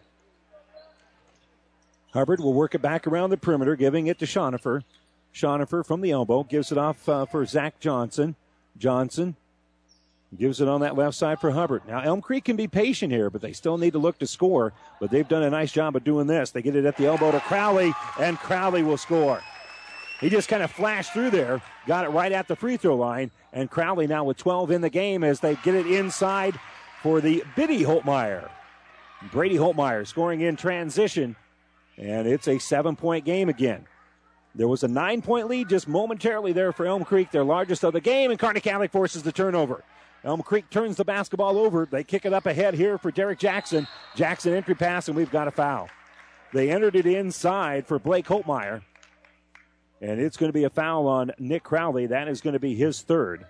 Speaker 2: Hubbard will work it back around the perimeter, giving it to Schonifer. Schonifer from the elbow gives it off uh, for Zach Johnson. Johnson gives it on that left side for Hubbard. Now, Elm Creek can be patient here, but they still need to look to score. But they've done a nice job of doing this. They get it at the elbow to Crowley, and Crowley will score. He just kind of flashed through there, got it right at the free throw line, and Crowley now with twelve in the game as they get it inside for the Biddy Holtmeyer. Brady Holtmeyer scoring in transition, and it's a seven-point game again. There was a nine-point lead just momentarily there for Elm Creek, their largest of the game, and Kearney Catholic forces the turnover. Elm Creek turns the basketball over. They kick it up ahead here for Derek Jackson. Jackson entry pass, and we've got a foul. They entered it inside for Blake Holtmeyer. And it's going to be a foul on Nick Crowley. That is going to be his third.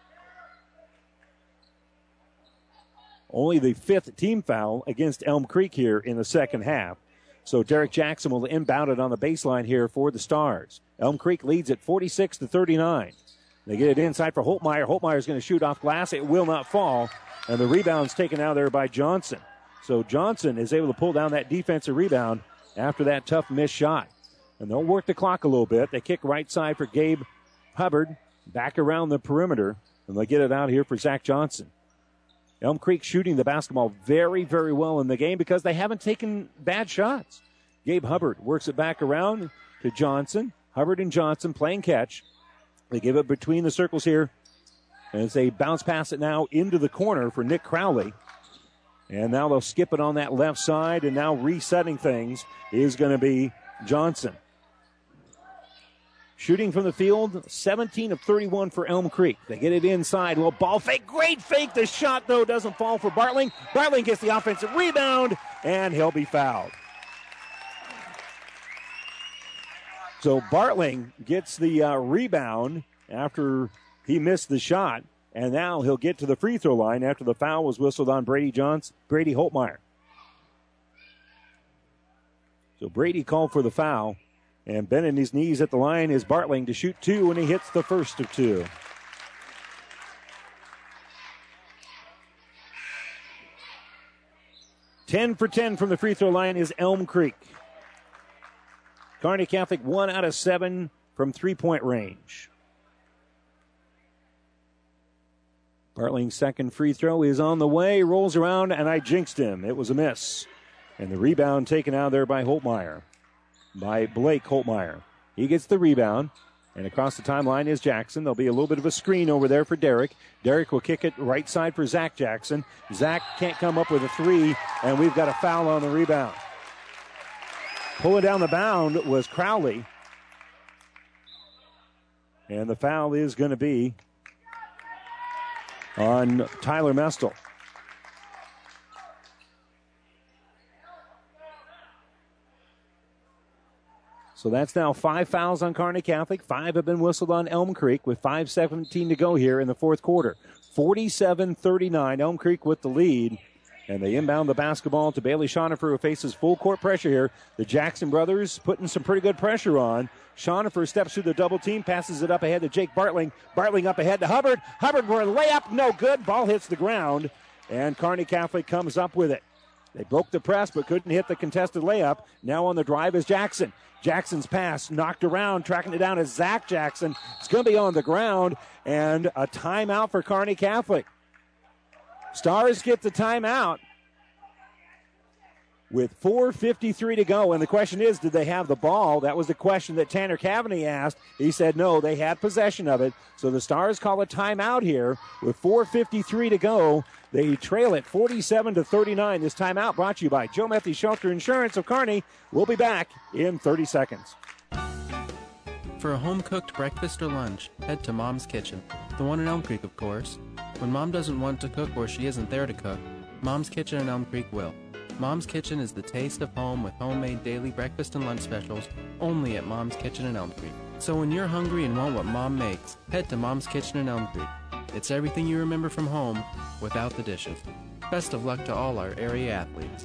Speaker 2: Only the fifth team foul against Elm Creek here in the second half. So Derek Jackson will inbound it on the baseline here for the Stars. Elm Creek leads at forty-six to thirty-nine. They get it inside for Holtmeyer. Holtmeyer's going to shoot off glass. It will not fall. And the rebound's taken out there by Johnson. So Johnson is able to pull down that defensive rebound after that tough missed shot. And they'll work the clock a little bit. They kick right side for Gabe Hubbard. Back around the perimeter. And they get it out here for Zach Johnson. Elm Creek shooting the basketball very, very well in the game because they haven't taken bad shots. Gabe Hubbard works it back around to Johnson. Hubbard and Johnson playing catch. They give it between the circles here. And it's a bounce pass it now into the corner for Nick Crowley. And now they'll skip it on that left side. And now resetting things is going to be Johnson. Shooting from the field, seventeen of thirty-one for Elm Creek. They get it inside. Little ball fake. Great fake. The shot, though, doesn't fall for Bartling. Bartling gets the offensive rebound, and he'll be fouled. So Bartling gets the uh, rebound after he missed the shot, and now he'll get to the free throw line after the foul was whistled on Brady Johnson, Brady Holtmeyer. So Brady called for the foul, And bending his knees at the line is Bartling to shoot two, and he hits the first of two. ten for ten from the free throw line is Elm Creek. Kearney Catholic one out of seven from three-point range. Bartling's second free throw is on the way, rolls around, and I jinxed him. It was a miss. And the rebound taken out there by Holtmeyer, by Blake Holtmeyer. He gets the rebound, and across the timeline is Jackson. There'll be a little bit of a screen over there for Derek. Derek will kick it right side for Zach Jackson. Zach can't come up with a three, and we've got a foul on the rebound. Pulling down the bound was Crowley. And the foul is going to be on Tyler Mestel. So that's now five fouls on Kearney Catholic. Five have been whistled on Elm Creek with five seventeen to go here in the fourth quarter. forty-seven thirty-nine, Elm Creek with the lead. And they inbound the basketball to Bailey Schonifer, who faces full court pressure here. The Jackson brothers putting some pretty good pressure on. Schonifer steps through the double team, passes it up ahead to Jake Bartling. Bartling up ahead to Hubbard. Hubbard for a layup, no good. Ball hits the ground, and Kearney Catholic comes up with it. They broke the press but couldn't hit the contested layup. Now on the drive is Jackson. Jackson's pass knocked around, tracking it down is Zach Jackson. It's going to be on the ground, and a timeout for Kearney Catholic. Stars get the timeout with four fifty-three to go. And the question is, did they have the ball? That was the question that Tanner Cavaney asked. He said no, they had possession of it. So the Stars call a timeout here with four fifty-three to go. They trail it forty-seven to thirty-nine. This timeout brought to you by Joe Metheny Shelter Insurance of Kearney. We'll be back in thirty seconds.
Speaker 8: For a home-cooked breakfast or lunch, head to Mom's Kitchen, the one in Elm Creek, of course. When Mom doesn't want to cook or she isn't there to cook, Mom's Kitchen in Elm Creek will. Mom's Kitchen is the taste of home with homemade daily breakfast and lunch specials only at Mom's Kitchen in Elm Creek. So when you're hungry and want what Mom makes, head to Mom's Kitchen in Elm Creek. It's everything you remember from home without the dishes. Best of luck to all our area athletes.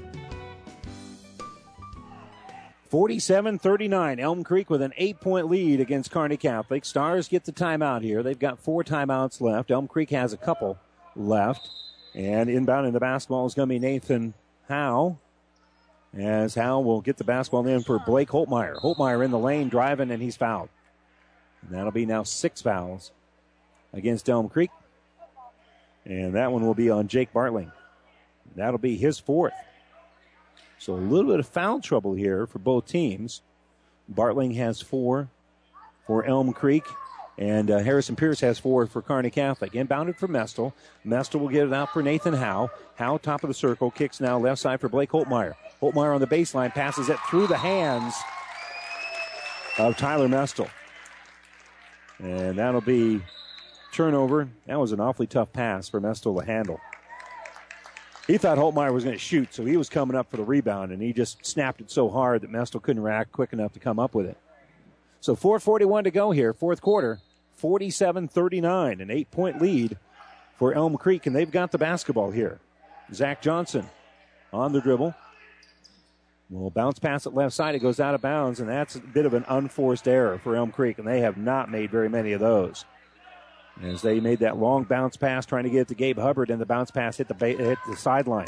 Speaker 2: forty-seven thirty-nine, Elm Creek with an eight-point lead against Kearney Catholic. Stars get the timeout here. They've got four timeouts left. Elm Creek has a couple left. And inbound in the basketball is going to be Nathan Howe, as Howe will get the basketball in for Blake Holtmeyer. Holtmeyer in the lane driving, and he's fouled. And that'll be now six fouls against Elm Creek. And that one will be on Jake Bartling. That'll be his fourth. So a little bit of foul trouble here for both teams. Bartling has four for Elm Creek. And uh, Harrison Pierce has four for Kearney Catholic. Inbounded for Mestel. Mestel will get it out for Nathan Howe. Howe, top of the circle, kicks now left side for Blake Holtmeyer. Holtmeyer on the baseline, passes it through the hands of Tyler Mestel. And that'll be turnover. That was an awfully tough pass for Mestel to handle. He thought Holtmeyer was going to shoot, so he was coming up for the rebound, and he just snapped it so hard that Mestel couldn't react quick enough to come up with it. So four forty-one to go here, fourth quarter, forty-seven thirty-nine, an eight-point lead for Elm Creek, and they've got the basketball here. Zach Johnson on the dribble. Will bounce pass it left side. It goes out of bounds, and that's a bit of an unforced error for Elm Creek, and they have not made very many of those. As they made that long bounce pass trying to get it to Gabe Hubbard, and the bounce pass hit the, ba- hit the sideline.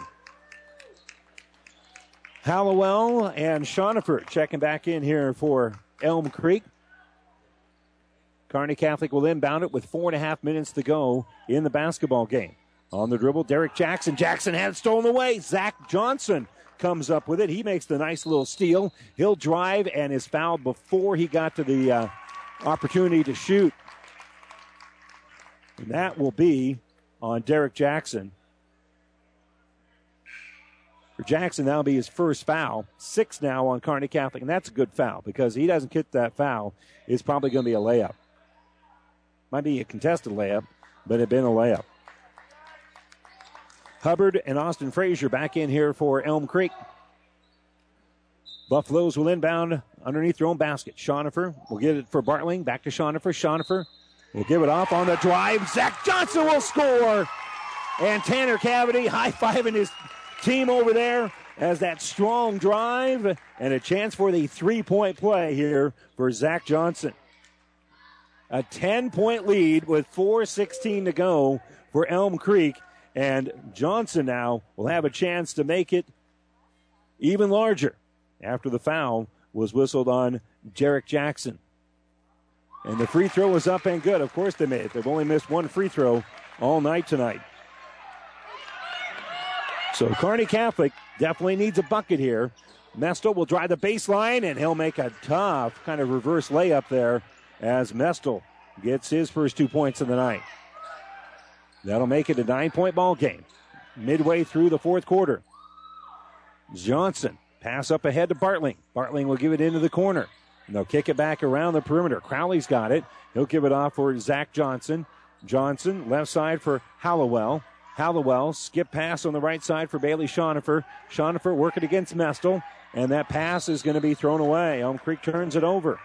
Speaker 2: Hallowell and Schonifer checking back in here for Elm Creek. Kearney Catholic will inbound it with four and a half minutes to go in the basketball game. On the dribble, Derek Jackson. Jackson had it stolen away. Zach Johnson comes up with it. He makes the nice little steal. He'll drive and is fouled before he got to the uh, opportunity to shoot. And that will be on Derek Jackson. For Jackson, that'll be his first foul. Six now on Kearney Catholic, and that's a good foul because he doesn't get that foul. It's probably going to be a layup. Might be a contested layup, but it'd been a layup. Hubbard and Austin Frazier back in here for Elm Creek. Buffaloes will inbound underneath their own basket. Schonifer will get it for Bartling. Back to Schonifer. Schonifer will give it off on the drive. Zach Johnson will score. And Tanner Cavity high-fiving his team over there. as that strong drive and a chance for the three-point play here for Zach Johnson. A ten-point lead with four sixteen to go for Elm Creek. And Johnson now will have a chance to make it even larger after the foul was whistled on Jarek Jackson. And the free throw was up and good. Of course they made it. They've only missed one free throw all night tonight. So Kearney Catholic definitely needs a bucket here. Mestel will drive the baseline, and he'll make a tough kind of reverse layup there as Mestel gets his first two points of the night. That'll make it a nine-point ball game midway through the fourth quarter. Johnson, pass up ahead to Bartling. Bartling will give it into the corner. And they'll kick it back around the perimeter. Crowley's got it. He'll give it off for Zach Johnson. Johnson, left side for Hallowell. Hallowell, skip pass on the right side for Bailey Schoenifer. Schoenifer working against Mestel, and that pass is going to be thrown away. Elm Creek turns it over.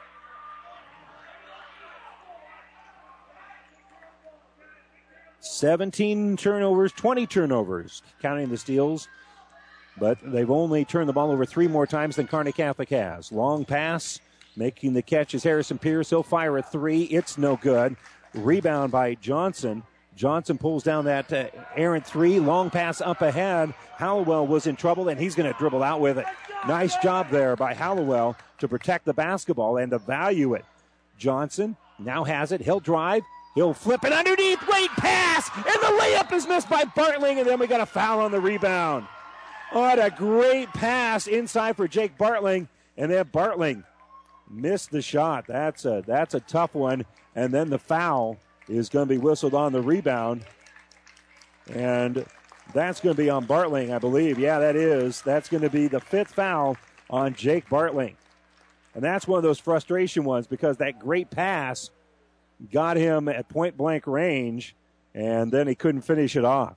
Speaker 2: seventeen turnovers, twenty turnovers, counting the steals. But they've only turned the ball over three more times than Kearney Catholic has. Long pass, making the catch is Harrison Pierce. He'll fire a three. It's no good. Rebound by Johnson. Johnson pulls down that uh, errant three. Long pass up ahead. Hallowell was in trouble, and he's going to dribble out with it. Nice job there by Hallowell to protect the basketball and to value it. Johnson now has it. He'll drive. He'll flip it underneath. Wait, pass! And the layup is missed by Bartling, and then we got a foul on the rebound. What a great pass inside for Jake Bartling, and then Bartling missed the shot. That's a, that's a tough one, and then the foul is going to be whistled on the rebound. And that's going to be on Bartling, I believe. Yeah, that is. That's going to be the fifth foul on Jake Bartling. And that's one of those frustration ones because that great pass got him at point-blank range, and then he couldn't finish it off.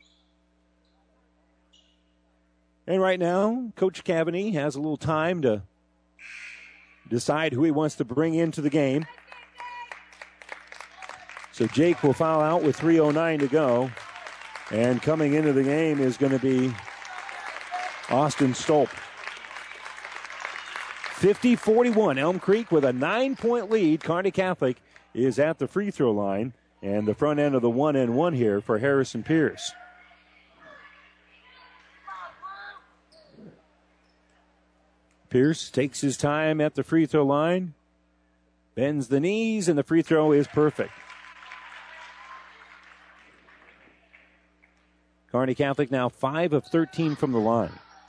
Speaker 2: And right now, Coach Cavany has a little time to decide who he wants to bring into the game. So Jake will foul out with three oh nine to go. And coming into the game is going to be Austin Stolp. fifty forty-one, Elm Creek with a nine-point lead. Kearney Catholic is at the free throw line. And the front end of the one and one here for Harrison Pierce. Pierce takes his time at the free throw line. Bends the knees, and the free throw is perfect. Kearney Catholic now five of thirteen from the line.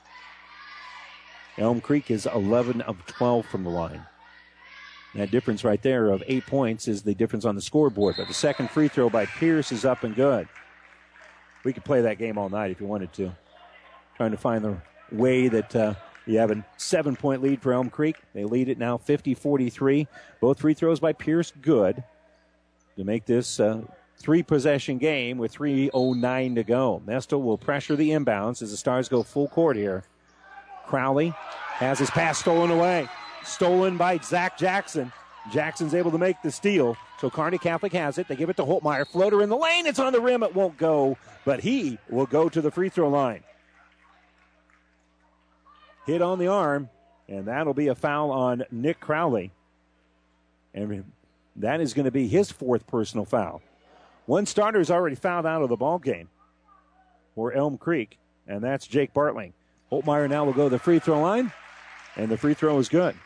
Speaker 2: Elm Creek is eleven of twelve from the line. That difference right there of eight points is the difference on the scoreboard. But the second free throw by Pierce is up and good. We could play that game all night if you wanted to. Trying to find the way that uh, you have a seven-point lead for Elm Creek. They lead it now fifty forty-three. Both free throws by Pierce good to make this uh, three-possession game with three oh nine to go. Mestel will pressure the inbounds as the Stars go full court here. Crowley has his pass stolen away. Stolen by Zach Jackson. Jackson's able to make the steal. So Kearney Catholic has it. They give it to Holtmeyer. Floater in the lane. It's on the rim. It won't go. But he will go to the free throw line. Hit on the arm. And that'll be a foul on Nick Crowley. And that is going to be his fourth personal foul. One starter is already fouled out of the ball game for Elm Creek. And that's Jake Bartling. Holtmeyer now will go to the free throw line. And the free throw is good.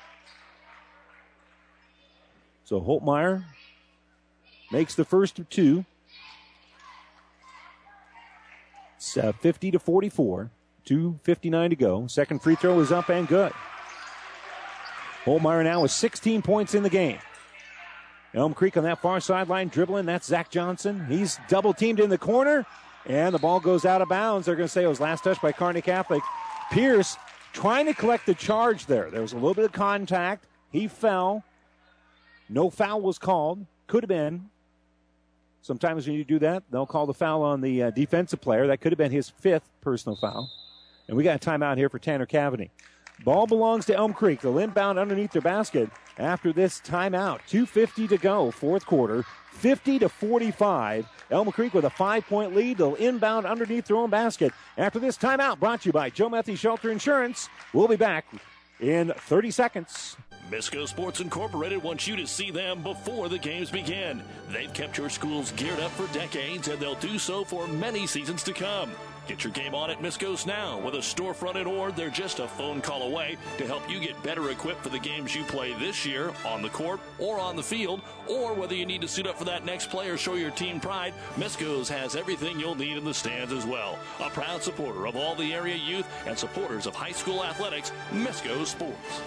Speaker 2: So Holtmeyer makes the first of two. It's uh, fifty to forty-four. two fifty-nine to go. Second free throw is up and good. Holtmeyer now with sixteen points in the game. Elm Creek on that far sideline dribbling. That's Zach Johnson. He's double teamed in the corner. And the ball goes out of bounds. They're going to say it was last touch by Kearney Catholic. Pierce trying to collect the charge there. There was a little bit of contact. He fell. No foul was called. Could have been. Sometimes when you do that, they'll call the foul on the uh, defensive player. That could have been his fifth personal foul. And we got a timeout here for Tanner Cavany. Ball belongs to Elm Creek. They'll inbound underneath their basket after this timeout. two fifty to go, fourth quarter. fifty to forty-five. Elm Creek with a five-point lead. They'll inbound underneath their own basket after this timeout, brought to you by Joe Metheny Shelter Insurance. We'll be back in thirty seconds.
Speaker 18: Misco Sports Incorporated wants you to see them before the games begin. They've kept your schools geared up for decades, and they'll do so for many seasons to come. Get your game on at Misco's now. With a storefront in Ord, they're just a phone call away to help you get better equipped for the games you play this year on the court or on the field, or whether you need to suit up for that next play or show your team pride, Misco's has everything you'll need in the stands as well. A proud supporter of all the area youth and supporters of high school athletics, Misco Sports.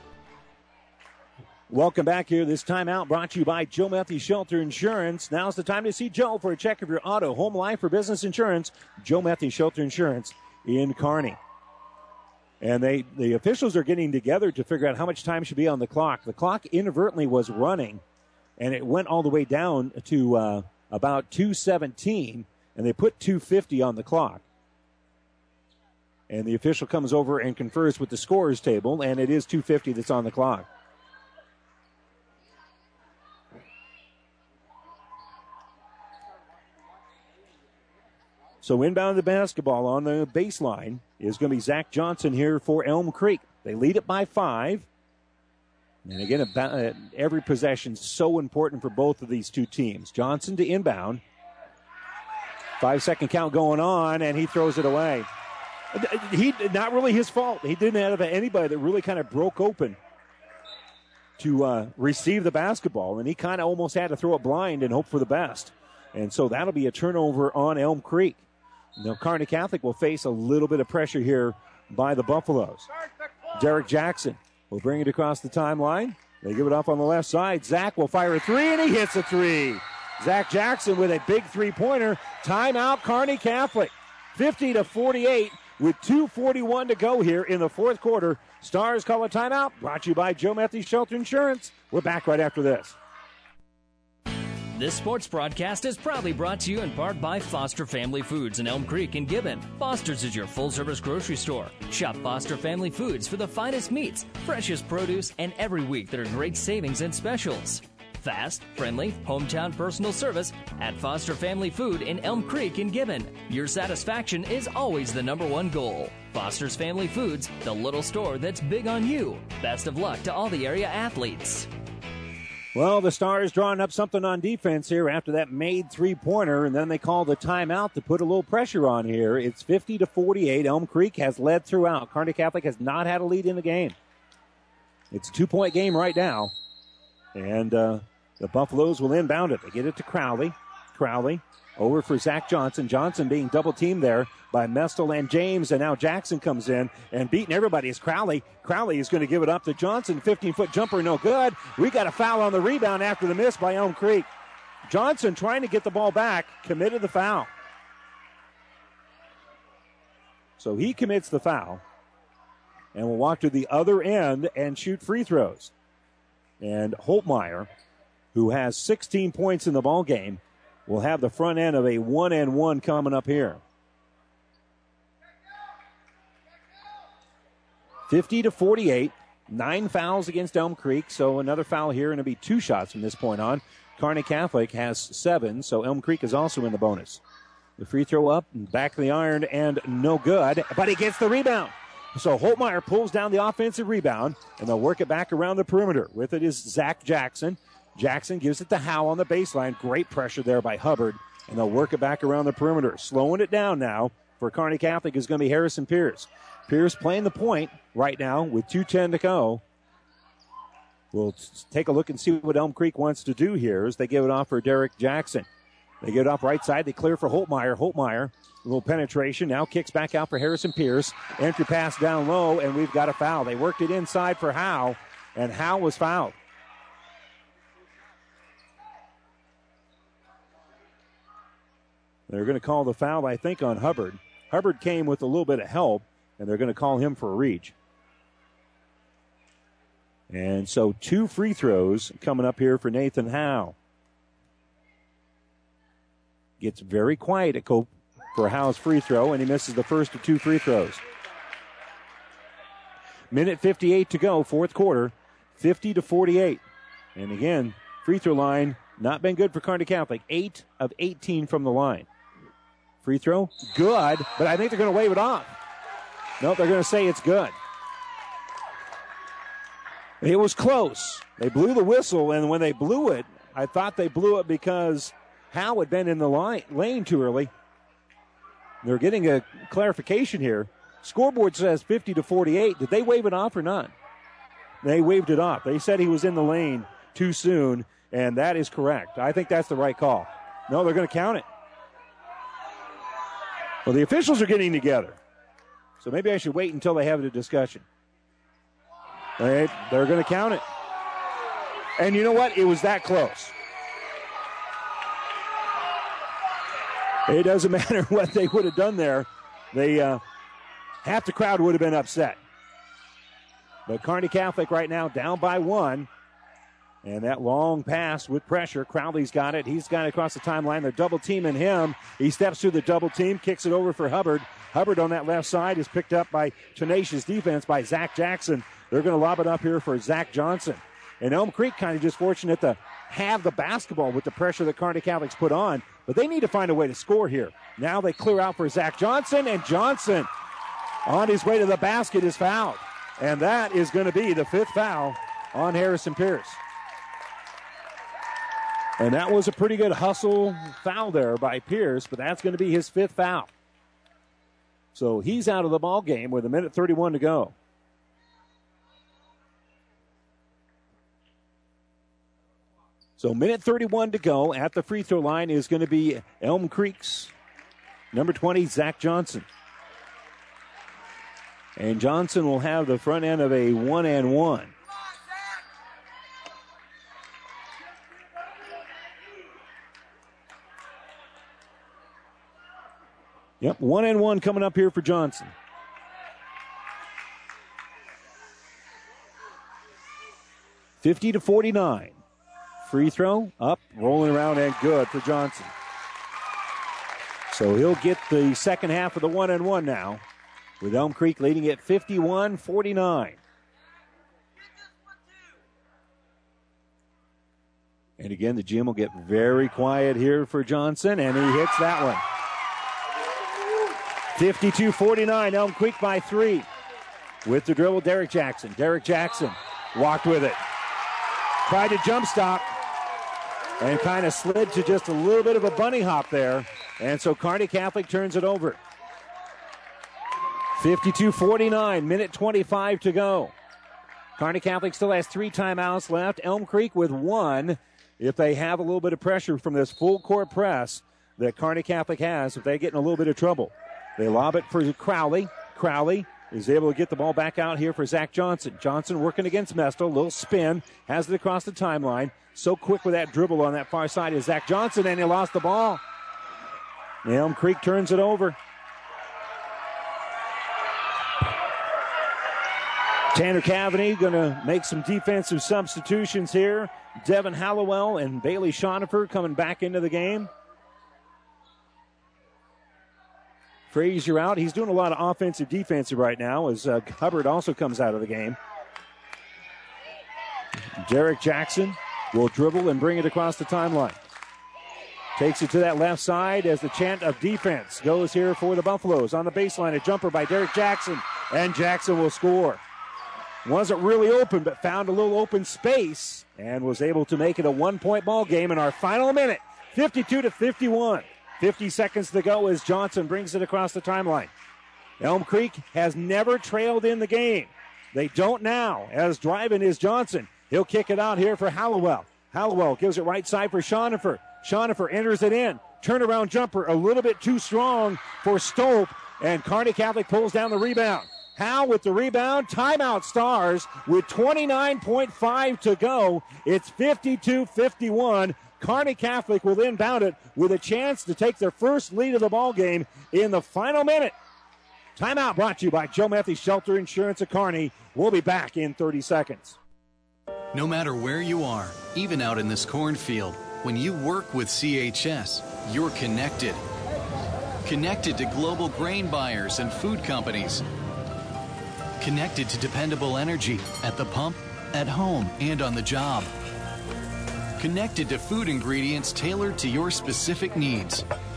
Speaker 2: Welcome back here. This timeout brought to you by Joe Metheny Shelter Insurance. Now's the time to see Joe for a check of your auto, home, life, or business insurance. Joe Metheny Shelter Insurance in Kearney. And they the officials are getting together to figure out how much time should be on the clock. The clock inadvertently was running, and it went all the way down to uh, about two seventeen, and they put two fifty on the clock. And the official comes over and confers with the scorers table, and it is two fifty that's on the clock. So inbound the basketball on the baseline is going to be Zach Johnson here for Elm Creek. They lead it by five. And again, about, every possession is so important for both of these two teams. Johnson to inbound. Five-second count going on, and he throws it away. He not really his fault. He didn't have anybody that really kind of broke open to uh, receive the basketball, and he kind of almost had to throw it blind and hope for the best. And so that'll be a turnover on Elm Creek. Now, Kearney Catholic will face a little bit of pressure here by the Buffaloes. Derek Jackson will bring it across the timeline. They give it off on the left side. Zach will fire a three, and he hits a three. Zach Jackson with a big three-pointer. Timeout, Kearney Catholic. fifty to forty-eight with two forty-one to go here in the fourth quarter. Stars call a timeout. Brought to you by Joe Metheny Shelter Insurance. We're back right after this.
Speaker 7: This sports broadcast is proudly brought to you in part by Foster Family Foods in Elm Creek and Gibbon. Foster's is your full-service grocery store. Shop Foster Family Foods for the finest meats, freshest produce, and every week there are great savings and specials. Fast, friendly, hometown personal service at Foster Family Food in Elm Creek and Gibbon. Your satisfaction is always the number one goal. Foster's Family Foods, the little store that's big on you. Best of luck to all the area athletes.
Speaker 2: Well, the Stars drawing up something on defense here after that made three-pointer, and then they call the timeout to put a little pressure on here. It's fifty to forty-eight. Elm Creek has led throughout. Kearney Catholic has not had a lead in the game. It's a two-point game right now, and uh, the Buffaloes will inbound it. They get it to Crowley. Crowley over for Zach Johnson. Johnson being double-teamed there by Mestel and James, and now Jackson comes in and beating everybody is Crowley. Crowley is going to give it up to Johnson. fifteen-foot jumper, no good. We got a foul on the rebound after the miss by Elm Creek. Johnson trying to get the ball back, committed the foul. So he commits the foul and will walk to the other end and shoot free throws. And Holtmeyer, who has sixteen points in the ball game, will have the front end of a one and one coming up here. fifty to forty-eight. Nine fouls against Elm Creek, so another foul here, and it'll be two shots from this point on. Kearney Catholic has seven, so Elm Creek is also in the bonus. The free throw up, back of the iron, and no good, but he gets the rebound. So Holtmeyer pulls down the offensive rebound, and they'll work it back around the perimeter. With it is Zach Jackson. Jackson gives it to Howe on the baseline. Great pressure there by Hubbard, and they'll work it back around the perimeter. Slowing it down now for Kearney Catholic is going to be Harrison Pierce. Pierce playing the point right now with two ten to go. We'll take a look and see what Elm Creek wants to do here as they give it off for Derek Jackson. They get it off right side. They clear for Holtmeyer. Holtmeyer, a little penetration. Now kicks back out for Harrison Pierce. Entry pass down low, and we've got a foul. They worked it inside for Howe, and Howe was fouled. They're going to call the foul, I think, on Hubbard. Hubbard came with a little bit of help, and they're going to call him for a reach. And so two free throws coming up here for Nathan Howe. Gets very quiet at Cope for Howe's free throw, and he misses the first of two free throws. Minute fifty-eight to go, fourth quarter, fifty to forty-eight. And again, free throw line, not been good for Kearney Catholic. eight of eighteen from the line. Free throw, good, but I think they're going to wave it off. Nope, they're going to say it's good. It was close. They blew the whistle, and when they blew it, I thought they blew it because Howe had been in the line, lane too early. They're getting a clarification here. Scoreboard says fifty to forty-eight. Did they wave it off or not? They waved it off. They said he was in the lane too soon, and that is correct. I think that's the right call. No, they're going to count it. Well, the officials are getting together, so maybe I should wait until they have the discussion. They, they're going to count it. And you know what? It was that close. It doesn't matter what they would have done there. They uh, half the crowd would have been upset. But Kearney Catholic right now down by one. And that long pass with pressure. Crowley's got it. He's got it across the timeline. They're double teaming him. He steps through the double team, kicks it over for Hubbard. Hubbard on that left side is picked up by tenacious defense by Zach Jackson. They're going to lob it up here for Zach Johnson. And Elm Creek kind of just fortunate to have the basketball with the pressure that Kearney Catholic's put on. But they need to find a way to score here. Now they clear out for Zach Johnson, and Johnson on his way to the basket is fouled. And that is going to be the fifth foul on Harrison Pierce. And that was a pretty good hustle foul there by Pierce, but that's going to be his fifth foul. So he's out of the ball game with a minute thirty-one to go. So minute thirty-one to go at the free throw line is going to be Elm Creek's number twenty, Zach Johnson. And Johnson will have the front end of a one and one. Yep, one and one coming up here for Johnson. fifty to forty-nine. Free throw, up, rolling around, and good for Johnson. So he'll get the second half of the one and one now, with Elm Creek leading at fifty-one forty-nine. And again, the gym will get very quiet here for Johnson, and he hits that one. fifty-two forty-nine, Elm Creek by three. With the dribble, Derek Jackson. Derek Jackson walked with it. Tried to jump stop and kind of slid to just a little bit of a bunny hop there. And so Kearney Catholic turns it over. fifty-two forty-nine, minute twenty-five to go. Kearney Catholic still has three timeouts left. Elm Creek with one. If they have a little bit of pressure from this full court press that Kearney Catholic has, if they get in a little bit of trouble. They lob it for Crowley. Crowley is able to get the ball back out here for Zach Johnson. Johnson working against Mestel. Little spin. Has it across the timeline. So quick with that dribble on that far side is Zach Johnson, and he lost the ball. Elm Creek turns it over. Tanner Cavany going to make some defensive substitutions here. Devin Hallowell and Bailey Schoenifer coming back into the game. Frazier out. He's doing a lot of offensive, defensive right now as uh, Hubbard also comes out of the game. Derek Jackson will dribble and bring it across the timeline. Takes it to that left side as the chant of defense goes here for the Buffaloes. On the baseline, a jumper by Derek Jackson, and Jackson will score. Wasn't really open, but found a little open space and was able to make it a one-point ball game in our final minute, fifty-two to fifty-one. fifty seconds to go as Johnson brings it across the timeline. Elm Creek has never trailed in the game. They don't now, as driving is Johnson. He'll kick it out here for Hallowell. Hallowell gives it right side for Schoenifer. Schoenifer enters it in. Turnaround jumper a little bit too strong for Stope, and Kearney Catholic pulls down the rebound. Howe with the rebound. Timeout Stars with twenty-nine point five to go. It's fifty-two fifty-one. Kearney Catholic will inbound it with a chance to take their first lead of the ball game in the final minute. Timeout brought to you by Joe Metheny Shelter Insurance of Kearney. We'll be back in thirty seconds.
Speaker 9: No matter where you are, even out in this cornfield, when you work with C H S, you're connected. Connected to global grain buyers and food companies. Connected to dependable energy at the pump, at home, and on the job. Connected to food ingredients tailored to your specific needs.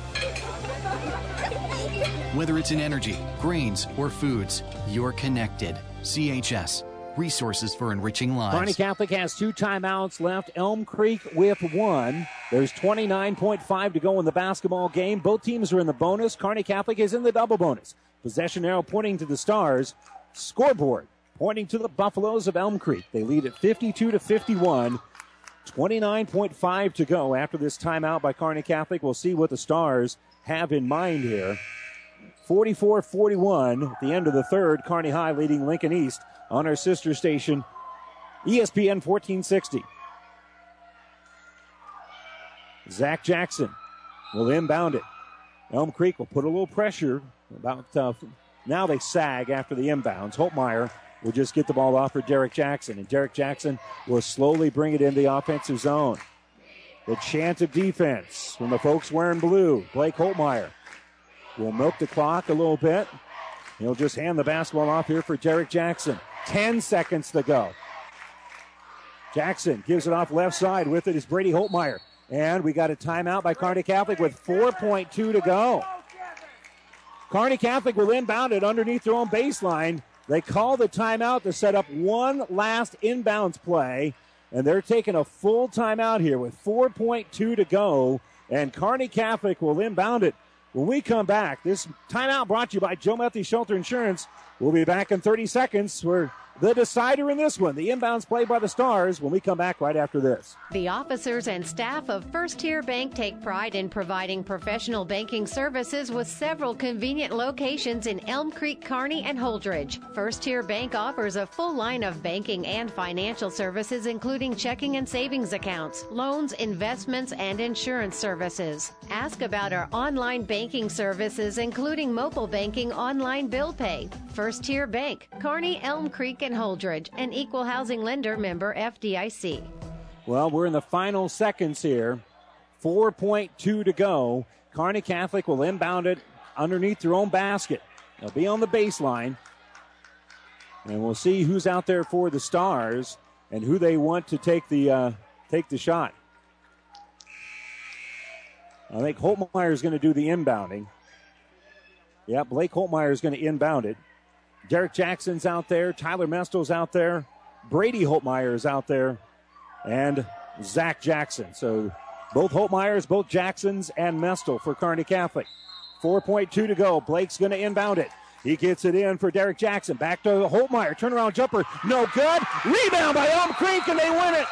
Speaker 9: Whether it's in energy, grains, or foods, you're connected. C H S. Resources for enriching lives.
Speaker 2: Kearney Catholic has two timeouts left. Elm Creek with one. There's twenty-nine point five to go in the basketball game. Both teams are in the bonus. Kearney Catholic is in the double bonus. Possession arrow pointing to the Stars. Scoreboard pointing to the Buffaloes of Elm Creek. They lead at fifty-two to fifty-one. twenty-nine point five to go after this timeout by Kearney Catholic. We'll see what the Stars have in mind here. forty-four forty-one at the end of the third. Kearney High leading Lincoln East on our sister station, E S P N fourteen sixty. Zach Jackson will inbound it. Elm Creek will put a little pressure. About uh, now they sag after the inbounds. Holtmeyer will just get the ball off for Derek Jackson, and Derek Jackson will slowly bring it in the offensive zone. The chant of defense from the folks wearing blue. Blake Holtmeyer will milk the clock a little bit. He'll just hand the basketball off here for Derek Jackson. Ten seconds to go. Jackson gives it off left side. With it is Brady Holtmeyer. And we got a timeout by Kearney Catholic with four point two to go. Kearney Catholic will inbound it underneath their own baseline. They call the timeout to set up one last inbounds play. And they're taking a full timeout here with four point two to go. And Kearney Catholic will inbound it. When we come back, this timeout brought to you by Joe Metheny Shelter Insurance. We'll be back in thirty seconds. We're the decider in this one, the inbounds play by the Stars, when we come back right after this.
Speaker 11: The officers and staff of First Tier Bank take pride in providing professional banking services with several convenient locations in Elm Creek, Kearney, and Holdridge. First Tier Bank offers a full line of banking and financial services, including checking and savings accounts, loans, investments, and insurance services. Ask about our online banking services, including mobile banking, online bill pay. First Tier Bank, Kearney, Elm Creek, and Holdridge, an equal housing lender, member F D I C.
Speaker 2: Well, we're in the final seconds here. four point two to go. Kearney Catholic will inbound it underneath their own basket. They'll be on the baseline. And we'll see who's out there for the Stars and who they want to take the uh, take the shot. I think Holtmeyer is going to do the inbounding. Yeah, Blake Holtmeyer is going to inbound it. Derek Jackson's out there. Tyler Mestel's out there. Brady Holtmeyer is out there. And Zach Jackson. So both Holtmeyers, both Jacksons, and Mestel for Kearney Catholic. four point two to go. Blake's going to inbound it. He gets it in for Derek Jackson. Back to Holtmeyer. Turnaround jumper. No good. Rebound by Elm Creek, and they win it.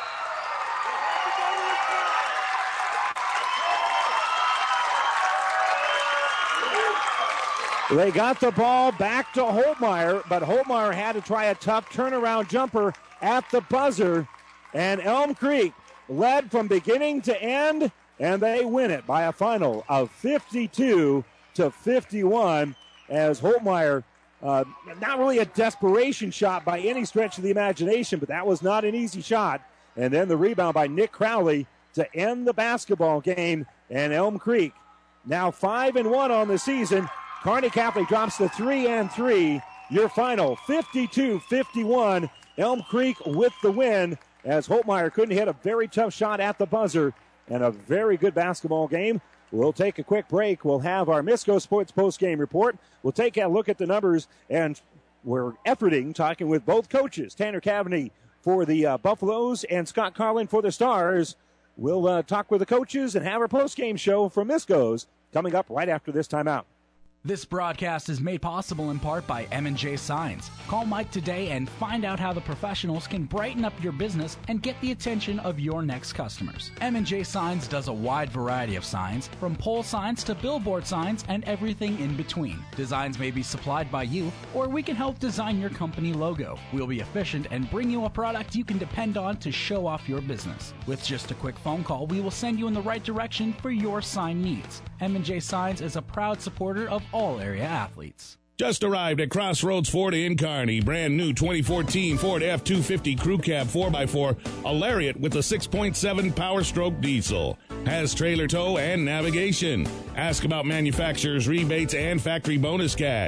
Speaker 2: They got the ball back to Holtmeyer, but Holtmeyer had to try a tough turnaround jumper at the buzzer. And Elm Creek led from beginning to end, and they win it by a final of fifty-two to fifty-one as Holtmeyer, uh, not really a desperation shot by any stretch of the imagination, but that was not an easy shot. And then the rebound by Nick Crowley to end the basketball game. And Elm Creek now five and one on the season. Kearney Catholic drops to three and three. Your final, fifty-two fifty-one. Elm Creek with the win as Holtmeyer couldn't hit a very tough shot at the buzzer. And a very good basketball game. We'll take a quick break. We'll have our Misco Sports post-game report. We'll take a look at the numbers, and we're efforting, talking with both coaches, Tanner Cavaney for the uh, Buffaloes and Scott Carlin for the Stars. We'll uh, talk with the coaches and have our post-game show from Misco's coming up right after this timeout.
Speaker 13: This broadcast is made possible in part by M and J Signs. Call Mike today and find out how the professionals can brighten up your business and get the attention of your next customers. M and J Signs does a wide variety of signs, from pole signs to billboard signs and everything in between. Designs may be supplied by you, or we can help design your company logo. We'll be efficient and bring you a product you can depend on to show off your business. With just a quick phone call, we will send you in the right direction for your sign needs. M and J Signs is a proud supporter of all area athletes.
Speaker 19: Just arrived at Crossroads Ford in Kearney. Brand new twenty fourteen Ford F two fifty Crew Cab four by four, a Lariat with a six point seven Power Stroke diesel. Has trailer tow and navigation. Ask about manufacturer's rebates and factory bonus cash.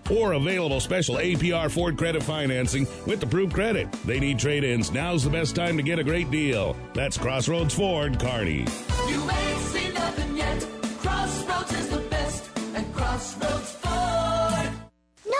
Speaker 19: or available special A P R Ford credit financing with approved credit. They need trade-ins. Now's the best time to get a great deal. That's Crossroads Ford, Kearney.
Speaker 5: You ain't seen nothing yet. Crossroads is the best, and Crossroads Ford.
Speaker 20: No,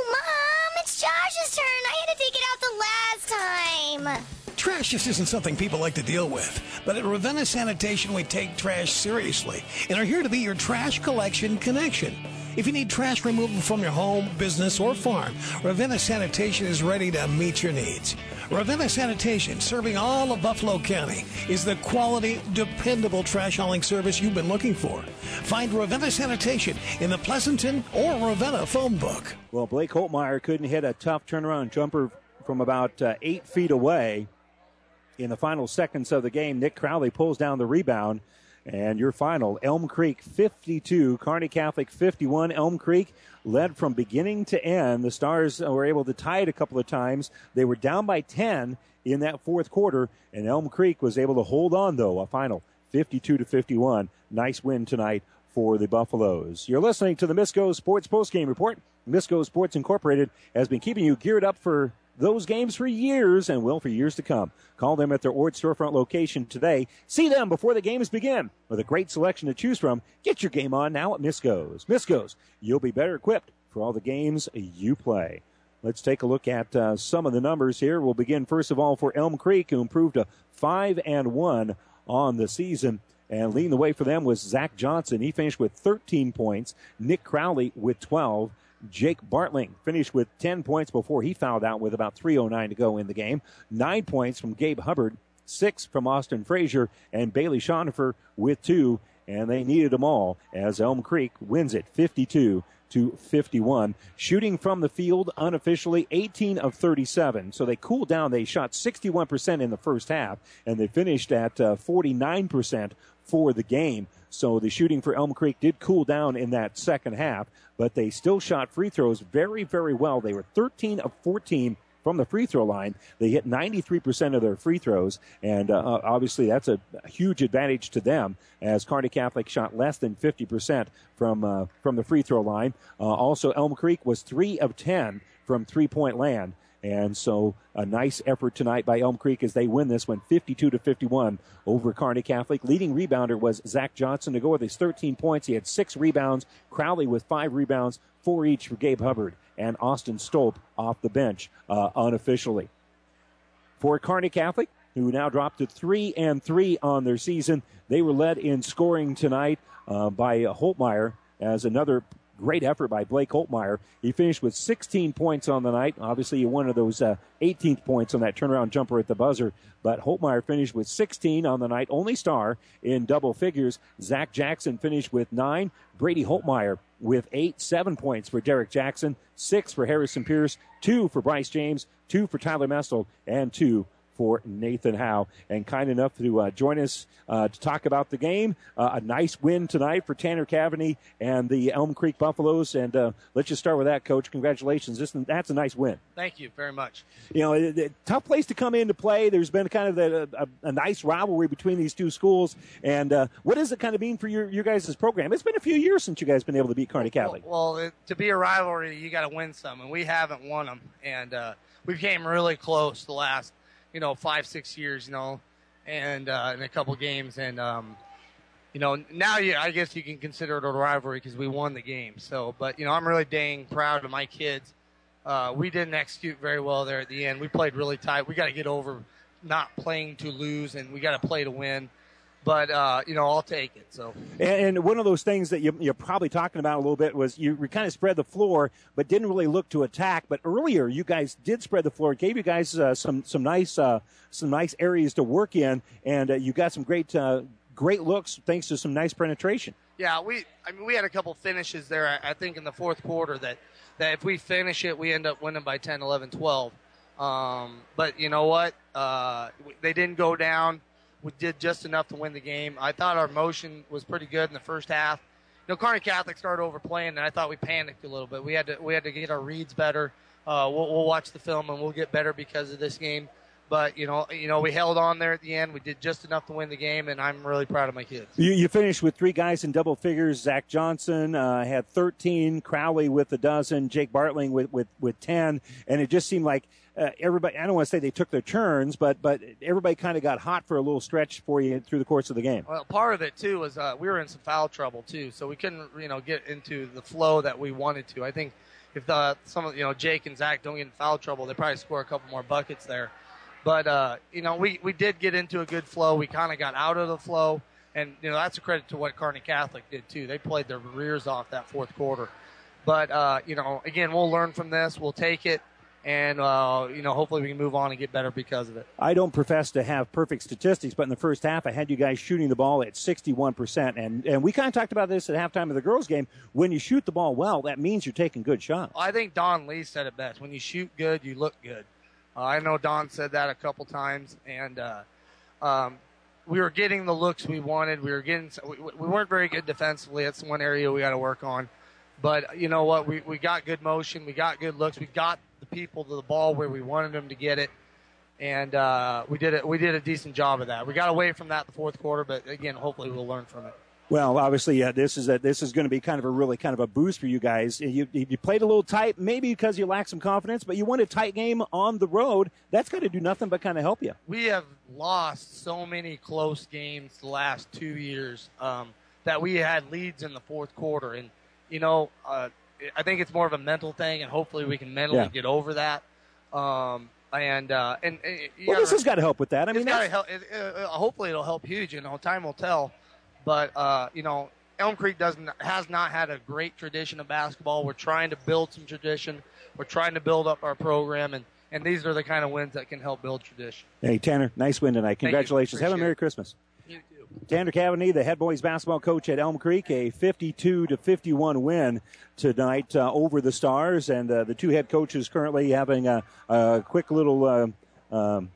Speaker 20: Mom, it's Josh's turn. I had to take it out the last time.
Speaker 21: Trash just isn't something people like to deal with. But at Ravenna Sanitation, we take trash seriously and are here to be your trash collection connection. If you need trash removal from your home, business, or farm, Ravenna Sanitation is ready to meet your needs. Ravenna Sanitation, serving all of Buffalo County, is the quality, dependable trash hauling service you've been looking for. Find Ravenna Sanitation in the Pleasanton or Ravenna phone book.
Speaker 2: Well, Blake Holtmeyer couldn't hit a tough turnaround jumper from about uh, eight feet away. In the final seconds of the game, Nick Crowley pulls down the rebound. And your final, Elm Creek fifty-two, Kearney Catholic fifty-one. Elm Creek led from beginning to end. The Stars were able to tie it a couple of times. They were down by ten in that fourth quarter, and Elm Creek was able to hold on, though, a final fifty-two to fifty-one. Nice win tonight for the Buffaloes. You're listening to the Misco Sports Postgame Report. Misco Sports Incorporated has been keeping you geared up for those games for years and will for years to come. Call them at their Ord storefront location today. See them before the games begin. With a great selection to choose from, get your game on now at Misco's. Misco's, you'll be better equipped for all the games you play. Let's take a look at uh, some of the numbers here. We'll begin first of all for Elm Creek, who improved to five and one on the season. And leading the way for them was Zach Johnson. He finished with thirteen points. Nick Crowley with twelve. Jake Bartling finished with ten points before he fouled out with about three oh nine to go in the game. Nine points from Gabe Hubbard, six from Austin Frazier, and Bailey Schonifer with two. And they needed them all as Elm Creek wins it fifty-two to fifty-one. Shooting from the field unofficially eighteen of thirty-seven. So they cooled down. They shot sixty-one percent in the first half, and they finished at uh, forty-nine percent for the game. So the shooting for Elm Creek did cool down in that second half, but they still shot free throws very, very well. They were thirteen of fourteen from the free throw line. They hit ninety-three percent of their free throws, and uh, obviously that's a huge advantage to them, as Kearney Catholic shot less than fifty percent from uh, from the free throw line. Uh, also, Elm Creek was three of ten from three-point land. And so a nice effort tonight by Elm Creek as they win this one fifty-two to fifty-one over Kearney Catholic. Leading rebounder was Zach Johnson to go with his thirteen points. He had six rebounds. Crowley with five rebounds, four each for Gabe Hubbard, and Austin Stolp off the bench uh, unofficially. For Kearney Catholic, who now dropped to three and three on their season, they were led in scoring tonight uh, by uh, Holtmeyer as another great effort by Blake Holtmeyer. He finished with sixteen points on the night. Obviously, one of those uh, eighteenth points on that turnaround jumper at the buzzer. But Holtmeyer finished with sixteen on the night. Only star in double figures. Zach Jackson finished with nine. Brady Holtmeyer with eight. Seven points for Derek Jackson. Six for Harrison Pierce. Two for Bryce James. Two for Tyler Mestel. And two for Nathan Howe. And kind enough to uh, join us uh, to talk about the game. Uh, a nice win tonight for Tanner Cavany and the Elm Creek Buffaloes. And uh, let's just start with that, Coach. Congratulations. This, that's a nice win.
Speaker 22: Thank you very much.
Speaker 2: You know, it, it, tough place to come in to play. There's been kind of a, a, a nice rivalry between these two schools. And uh, what does it kind of mean for your, your guys' program? It's been a few years since you guys have been able to beat Kearney Catholic.
Speaker 22: Well, well it, to be a rivalry, you got to win some, and we haven't won them. And uh, we came really close the last you know, five, six years, you know, and uh, in a couple games. And, um, you know, now you, I guess you can consider it a rivalry because we won the game. So, but, you know, I'm really dang proud of my kids. Uh, we didn't execute very well there at the end. We played really tight. We got to get over not playing to lose, and we got to play to win. But, uh, you know, I'll take it. So,
Speaker 2: And, and one of those things that you, you're probably talking about a little bit was you kind of spread the floor, but didn't really look to attack. But earlier, you guys did spread the floor. It gave you guys uh, some some nice uh, some nice areas to work in, and uh, you got some great uh, great looks thanks to some nice penetration.
Speaker 22: Yeah, we I mean we had a couple finishes there. I think in the fourth quarter that that if we finish it, we end up winning by ten, eleven, twelve. Um, but you know what? Uh, they didn't go down. We did just enough to win the game. I thought our motion was pretty good in the first half. You know, Kearney Catholic started overplaying, and I thought we panicked a little bit. We had to we had to get our reads better. Uh, we'll, we'll watch the film, and we'll get better because of this game. But, you know, you know, we held on there at the end. We did just enough to win the game, and I'm really proud of my kids.
Speaker 2: You, you finished with three guys in double figures. Zach Johnson uh, had thirteen, Crowley with a dozen, Jake Bartling with, with, with ten, and it just seemed like uh, everybody, I don't want to say they took their turns, but but everybody kind of got hot for a little stretch for you through the course of the game.
Speaker 22: Well, part of it, too, was uh, we were in some foul trouble, too, so we couldn't, you know, get into the flow that we wanted to. I think if the, some of, you know, Jake and Zach don't get in foul trouble, they probably score a couple more buckets there. But, uh, you know, we, we did get into a good flow. We kind of got out of the flow. And, you know, that's a credit to what Kearney Catholic did, too. They played their rears off that fourth quarter. But, uh, you know, again, we'll learn from this. We'll take it. And, uh, you know, hopefully we can move on and get better because of it.
Speaker 2: I don't profess to have perfect statistics, but in the first half, I had you guys shooting the ball at sixty-one percent. And, and we kind of talked about this at halftime of the girls' game. When you shoot the ball well, that means you're taking good shots.
Speaker 22: I think Don Lee said it best. When you shoot good, you look good. Uh, I know Don said that a couple times, and uh, um, we were getting the looks we wanted. We were getting we, we weren't very good defensively. That's one area we got to work on. But you know what? We we got good motion. We got good looks. We got the people to the ball where we wanted them to get it, and uh, we did it. We did a decent job of that. We got away from that in the fourth quarter, but again, hopefully we'll learn from it.
Speaker 2: Well, obviously, uh, this is a, this is going to be kind of a really kind of a boost for you guys. You, you played a little tight, maybe because you lack some confidence, but you won a tight game on the road. That's going to do nothing but kind of help you.
Speaker 22: We have lost so many close games the last two years um, that we had leads in the fourth quarter, and you know, uh, I think it's more of a mental thing, and hopefully we can mentally
Speaker 2: Yeah.
Speaker 22: get over that. Um, and uh, and, and you
Speaker 2: Well,
Speaker 22: gotta-
Speaker 2: this has got to help with that. I mean,
Speaker 22: it's gotta
Speaker 2: that's-
Speaker 22: help. It, uh, hopefully it'll help huge. You know, time will tell. But uh, you know, Elm Creek doesn't has not had a great tradition of basketball. We're trying to build some tradition. We're trying to build up our program, and, and these are the kind of wins that can help build tradition.
Speaker 2: Hey, Tanner, nice win tonight.
Speaker 22: Thank you.
Speaker 2: Congratulations. Have a
Speaker 22: Appreciate
Speaker 2: Merry
Speaker 22: it.
Speaker 2: Christmas.
Speaker 22: You too.
Speaker 2: Tanner Cavany, the head boys basketball coach at Elm Creek, a fifty-two to fifty-one win tonight uh, over the Stars, and uh, the two head coaches currently having a, a quick little uh, um,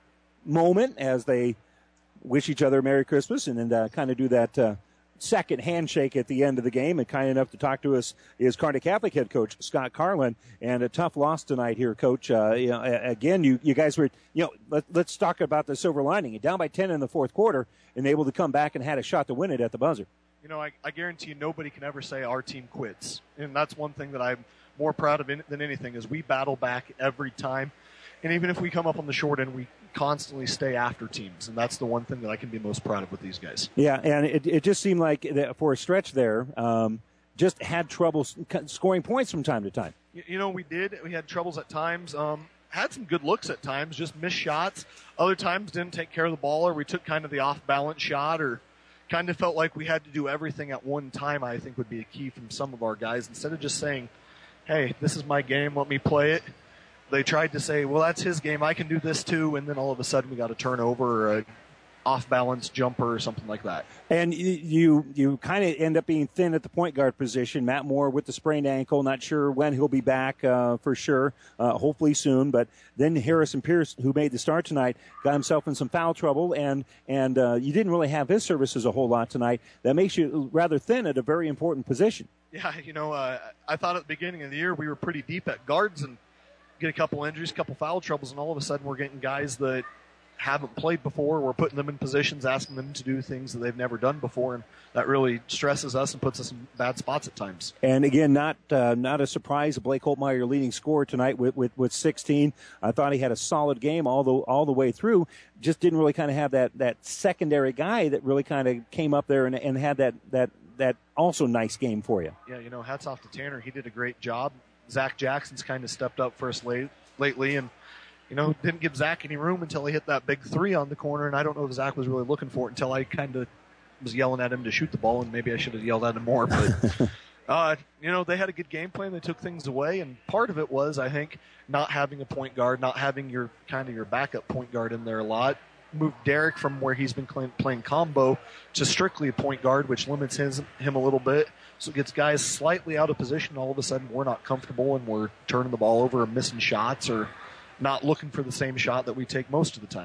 Speaker 2: moment as they wish each other a Merry Christmas, and then uh, kind of do that uh, second handshake at the end of the game. And kind enough to talk to us is Kearney Catholic head coach Scott Carlin, and a tough loss tonight here, Coach. Uh, you know, again, you, you guys were, you know, let, let's talk about the silver lining. You're down by ten in the fourth quarter and able to come back and had a shot to win it at the buzzer.
Speaker 1: You know, I, I guarantee you nobody can ever say our team quits. And that's one thing that I'm more proud of in, than anything is we battle back every time. And even if we come up on the short end, we constantly stay after teams. And that's the one thing that I can be most proud of with these guys.
Speaker 2: Yeah, and it, it just seemed like that for a stretch there, um, just had trouble scoring points from time to time.
Speaker 1: You, you know, we did. We had troubles at times. Um, had some good looks at times, just missed shots. Other times didn't take care of the ball, or we took kind of the off-balance shot, or kind of felt like we had to do everything at one time, I think would be a key from some of our guys. Instead of just saying, hey, this is my game, let me play it. They tried to say, well, that's his game, I can do this too, and then all of a sudden we got a turnover or a off-balance jumper or something like that.
Speaker 2: And you you kind of end up being thin at the point guard position. Matt Moore with the sprained ankle, not sure when he'll be back uh, for sure, uh, hopefully soon. But then Harrison Pierce, who made the start tonight, got himself in some foul trouble, and, and uh, you didn't really have his services a whole lot tonight. That makes you rather thin at a very important position.
Speaker 1: Yeah, you know, uh, I thought at the beginning of the year we were pretty deep at guards and get a couple injuries, a couple foul troubles, and all of a sudden we're getting guys that haven't played before. We're putting them in positions, asking them to do things that they've never done before, and that really stresses us and puts us in bad spots at times.
Speaker 2: And again, not uh, not a surprise. Blake Holtmeyer, your leading scorer tonight with, with, with sixteen. I thought he had a solid game all the all the way through. Just didn't really kind of have that, that secondary guy that really kind of came up there and, and had that, that that also nice game for you.
Speaker 1: Yeah, you know, hats off to Tanner. He did a great job. Zach Jackson's kind of stepped up for us late, lately, and you know, didn't give Zach any room until he hit that big three on the corner, and I don't know if Zach was really looking for it until I kind of was yelling at him to shoot the ball, and maybe I should have yelled at him more. But, uh, you know, they had a good game plan. They took things away, and part of it was, I think, not having a point guard, not having your kind of your backup point guard in there a lot. Moved Derek from where he's been playing combo to strictly a point guard, which limits his, him a little bit. So it gets guys slightly out of position. All of a sudden, we're not comfortable, and we're turning the ball over or missing shots or not looking for the same shot that we take most of the time.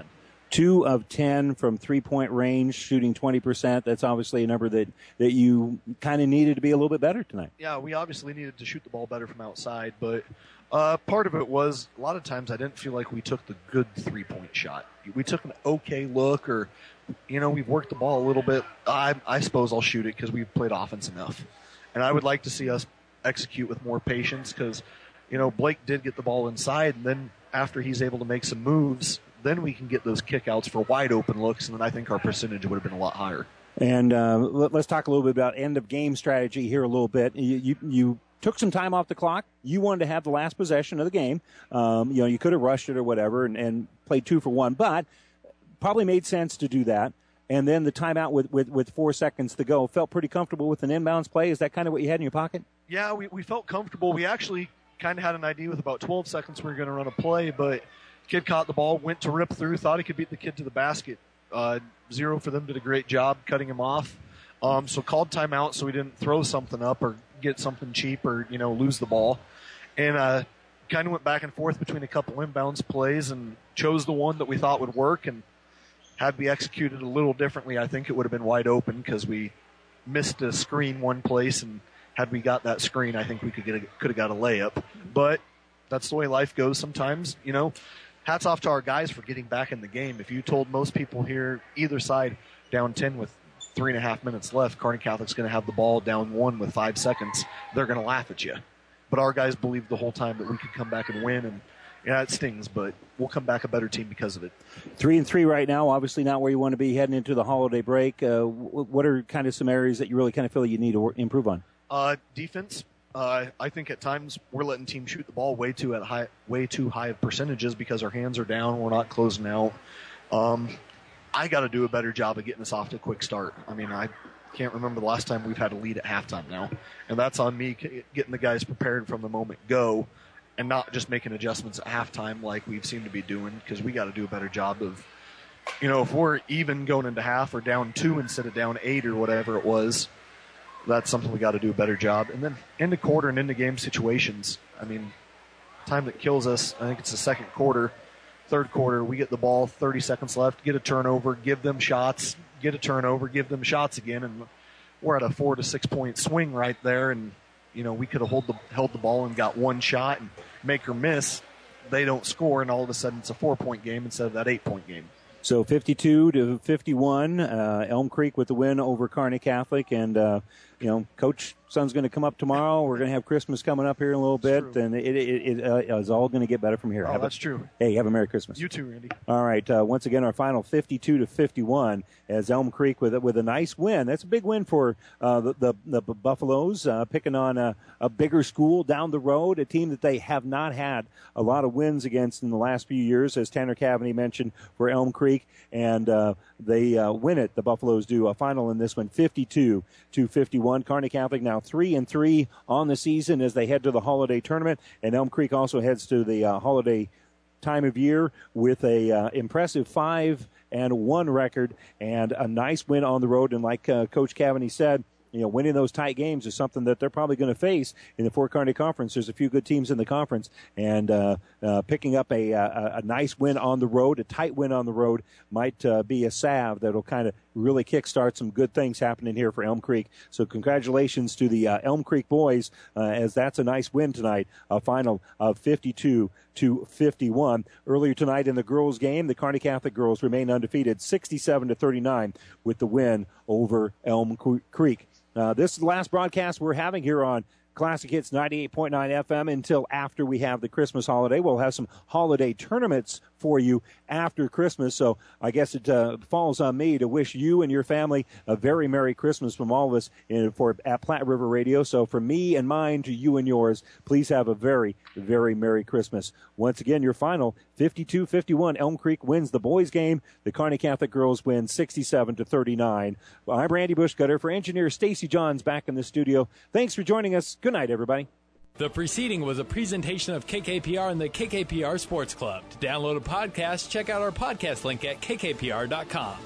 Speaker 2: Two of ten from three-point range, shooting twenty percent. That's obviously a number that, that you kind of needed to be a little bit better tonight.
Speaker 1: Yeah, we obviously needed to shoot the ball better from outside, but uh, part of it was a lot of times I didn't feel like we took the good three-point shot. We took an okay look, or, you know, we've worked the ball a little bit. I, I suppose I'll shoot it because we've played offense enough. And I would like to see us execute with more patience because, you know, Blake did get the ball inside, and then after he's able to make some moves, then we can get those kickouts for wide open looks, and then I think our percentage would have been a lot higher.
Speaker 2: And uh, let, let's talk a little bit about end of game strategy here a little bit. You, you, you took some time off the clock. You wanted to have the last possession of the game. Um, you know, you could have rushed it or whatever and, and played two for one, but probably made sense to do that. And then the timeout with, with, with four seconds to go. Felt pretty comfortable with an inbounds play. Is that kind of what you had in your pocket?
Speaker 1: Yeah, we, we felt comfortable. We actually kind of had an idea with about twelve seconds we were going to run a play, but kid caught the ball, went to rip through, thought he could beat the kid to the basket. Uh, zero for them, did a great job cutting him off. Um, so called timeout so we didn't throw something up or get something cheap or, you know, lose the ball. And uh, kind of went back and forth between a couple inbounds plays and chose the one that we thought would work. And had we executed a little differently, I think it would have been wide open because we missed a screen one place. And had we got that screen, I think we could get a, could have got a layup. But that's the way life goes sometimes, you know. Hats off to our guys for getting back in the game. If you told most people here, either side, down ten with three and a half minutes left, Kearney Catholic's going to have the ball down one with five seconds, they're going to laugh at you. But our guys believed the whole time that we could come back and win, and yeah, it stings, but we'll come back a better team because of it.
Speaker 2: Three and three right now, obviously not where you want to be heading into the holiday break. Uh, what are kind of some areas that you really kind of feel you need to improve on?
Speaker 1: Uh, defense. Uh, I think at times we're letting teams shoot the ball way too at high, way too high of percentages because our hands are down. We're not closing out. Um, I got to do a better job of getting us off to a quick start. I mean, I can't remember the last time we've had a lead at halftime now, and that's on me getting the guys prepared from the moment go, and not just making adjustments at halftime like we've seemed to be doing because we got to do a better job of, you know, if we're even going into half or down two instead of down eight or whatever it was. That's something we got to do a better job. And then into quarter and into game situations. I mean, time that kills us, I think it's the second quarter. Third quarter, we get the ball, thirty seconds left, get a turnover, give them shots, get a turnover, give them shots again, and we're at a four to six point swing right there. And, you know, we could have hold the, held the ball and got one shot and make or miss. They don't score, and all of a sudden it's a four-point game instead of that eight-point game.
Speaker 2: So fifty-two to fifty-one, uh, Elm Creek with the win over Kearney Catholic, and uh, you know, Coach Son's going to come up tomorrow. We're going to have Christmas coming up here in a little bit, and it, it, it uh, is all going to get better from here.
Speaker 1: Oh,
Speaker 2: have
Speaker 1: that's
Speaker 2: a,
Speaker 1: true.
Speaker 2: Hey, have a Merry Christmas.
Speaker 1: You too, Randy.
Speaker 2: All right. Uh, once again, our final fifty-two to fifty-one as Elm Creek with with a nice win. That's a big win for uh, the, the the Buffaloes, uh, picking on a, a bigger school down the road, a team that they have not had a lot of wins against in the last few years, as Tanner Cavaney mentioned for Elm Creek, and uh, they uh, win it. The Buffaloes do a final in this one, fifty-two to fifty-one. Kearney Catholic now three and three on the season as they head to the holiday tournament, and Elm Creek also heads to the uh, holiday time of year with a uh, impressive five and one record and a nice win on the road. And like uh, Coach Cavaney said, you know, winning those tight games is something that they're probably going to face in the Fort Kearney Conference. There's a few good teams in the conference, and uh, uh, picking up a, a a nice win on the road, a tight win on the road, might uh, be a salve that'll kind of really kickstart some good things happening here for Elm Creek. So congratulations to the uh, Elm Creek boys, uh, as that's a nice win tonight, a final of fifty-two to fifty-one. Earlier tonight in the girls' game, the Kearney Catholic girls remain undefeated, sixty-seven to thirty-nine, with the win over Elm Creek. Uh, this is the last broadcast we're having here on Classic Hits ninety-eight point nine F M until after we have the Christmas holiday. We'll have some holiday tournaments for you after Christmas, so I guess it uh, falls on me to wish you and your family a very Merry Christmas from all of us in, for at Platte River Radio. So from me and mine to you and yours, please have a very, very Merry Christmas. Once again, your final, fifty-two fifty-one. Elm Creek wins the boys' game. The Kearney Catholic girls win sixty-seven to thirty-nine. Well, I'm Randy Bushcutter for engineer Stacy Johns back in the studio. Thanks for joining us. Good night, everybody.
Speaker 3: The preceding was a presentation of K K P R and the K K P R Sports Club. To download a podcast, check out our podcast link at K K P R dot com.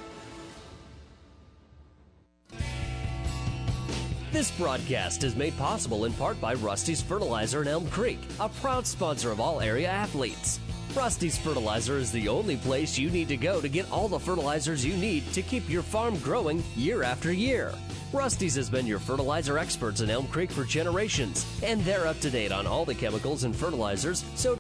Speaker 15: This broadcast is made possible in part by Rusty's Fertilizer in Elm Creek, a proud sponsor of all area athletes. Rusty's Fertilizer is the only place you need to go to get all the fertilizers you need to keep your farm growing year after year. Rusty's has been your fertilizer experts in Elm Creek for generations, and they're up to date on all the chemicals and fertilizers, so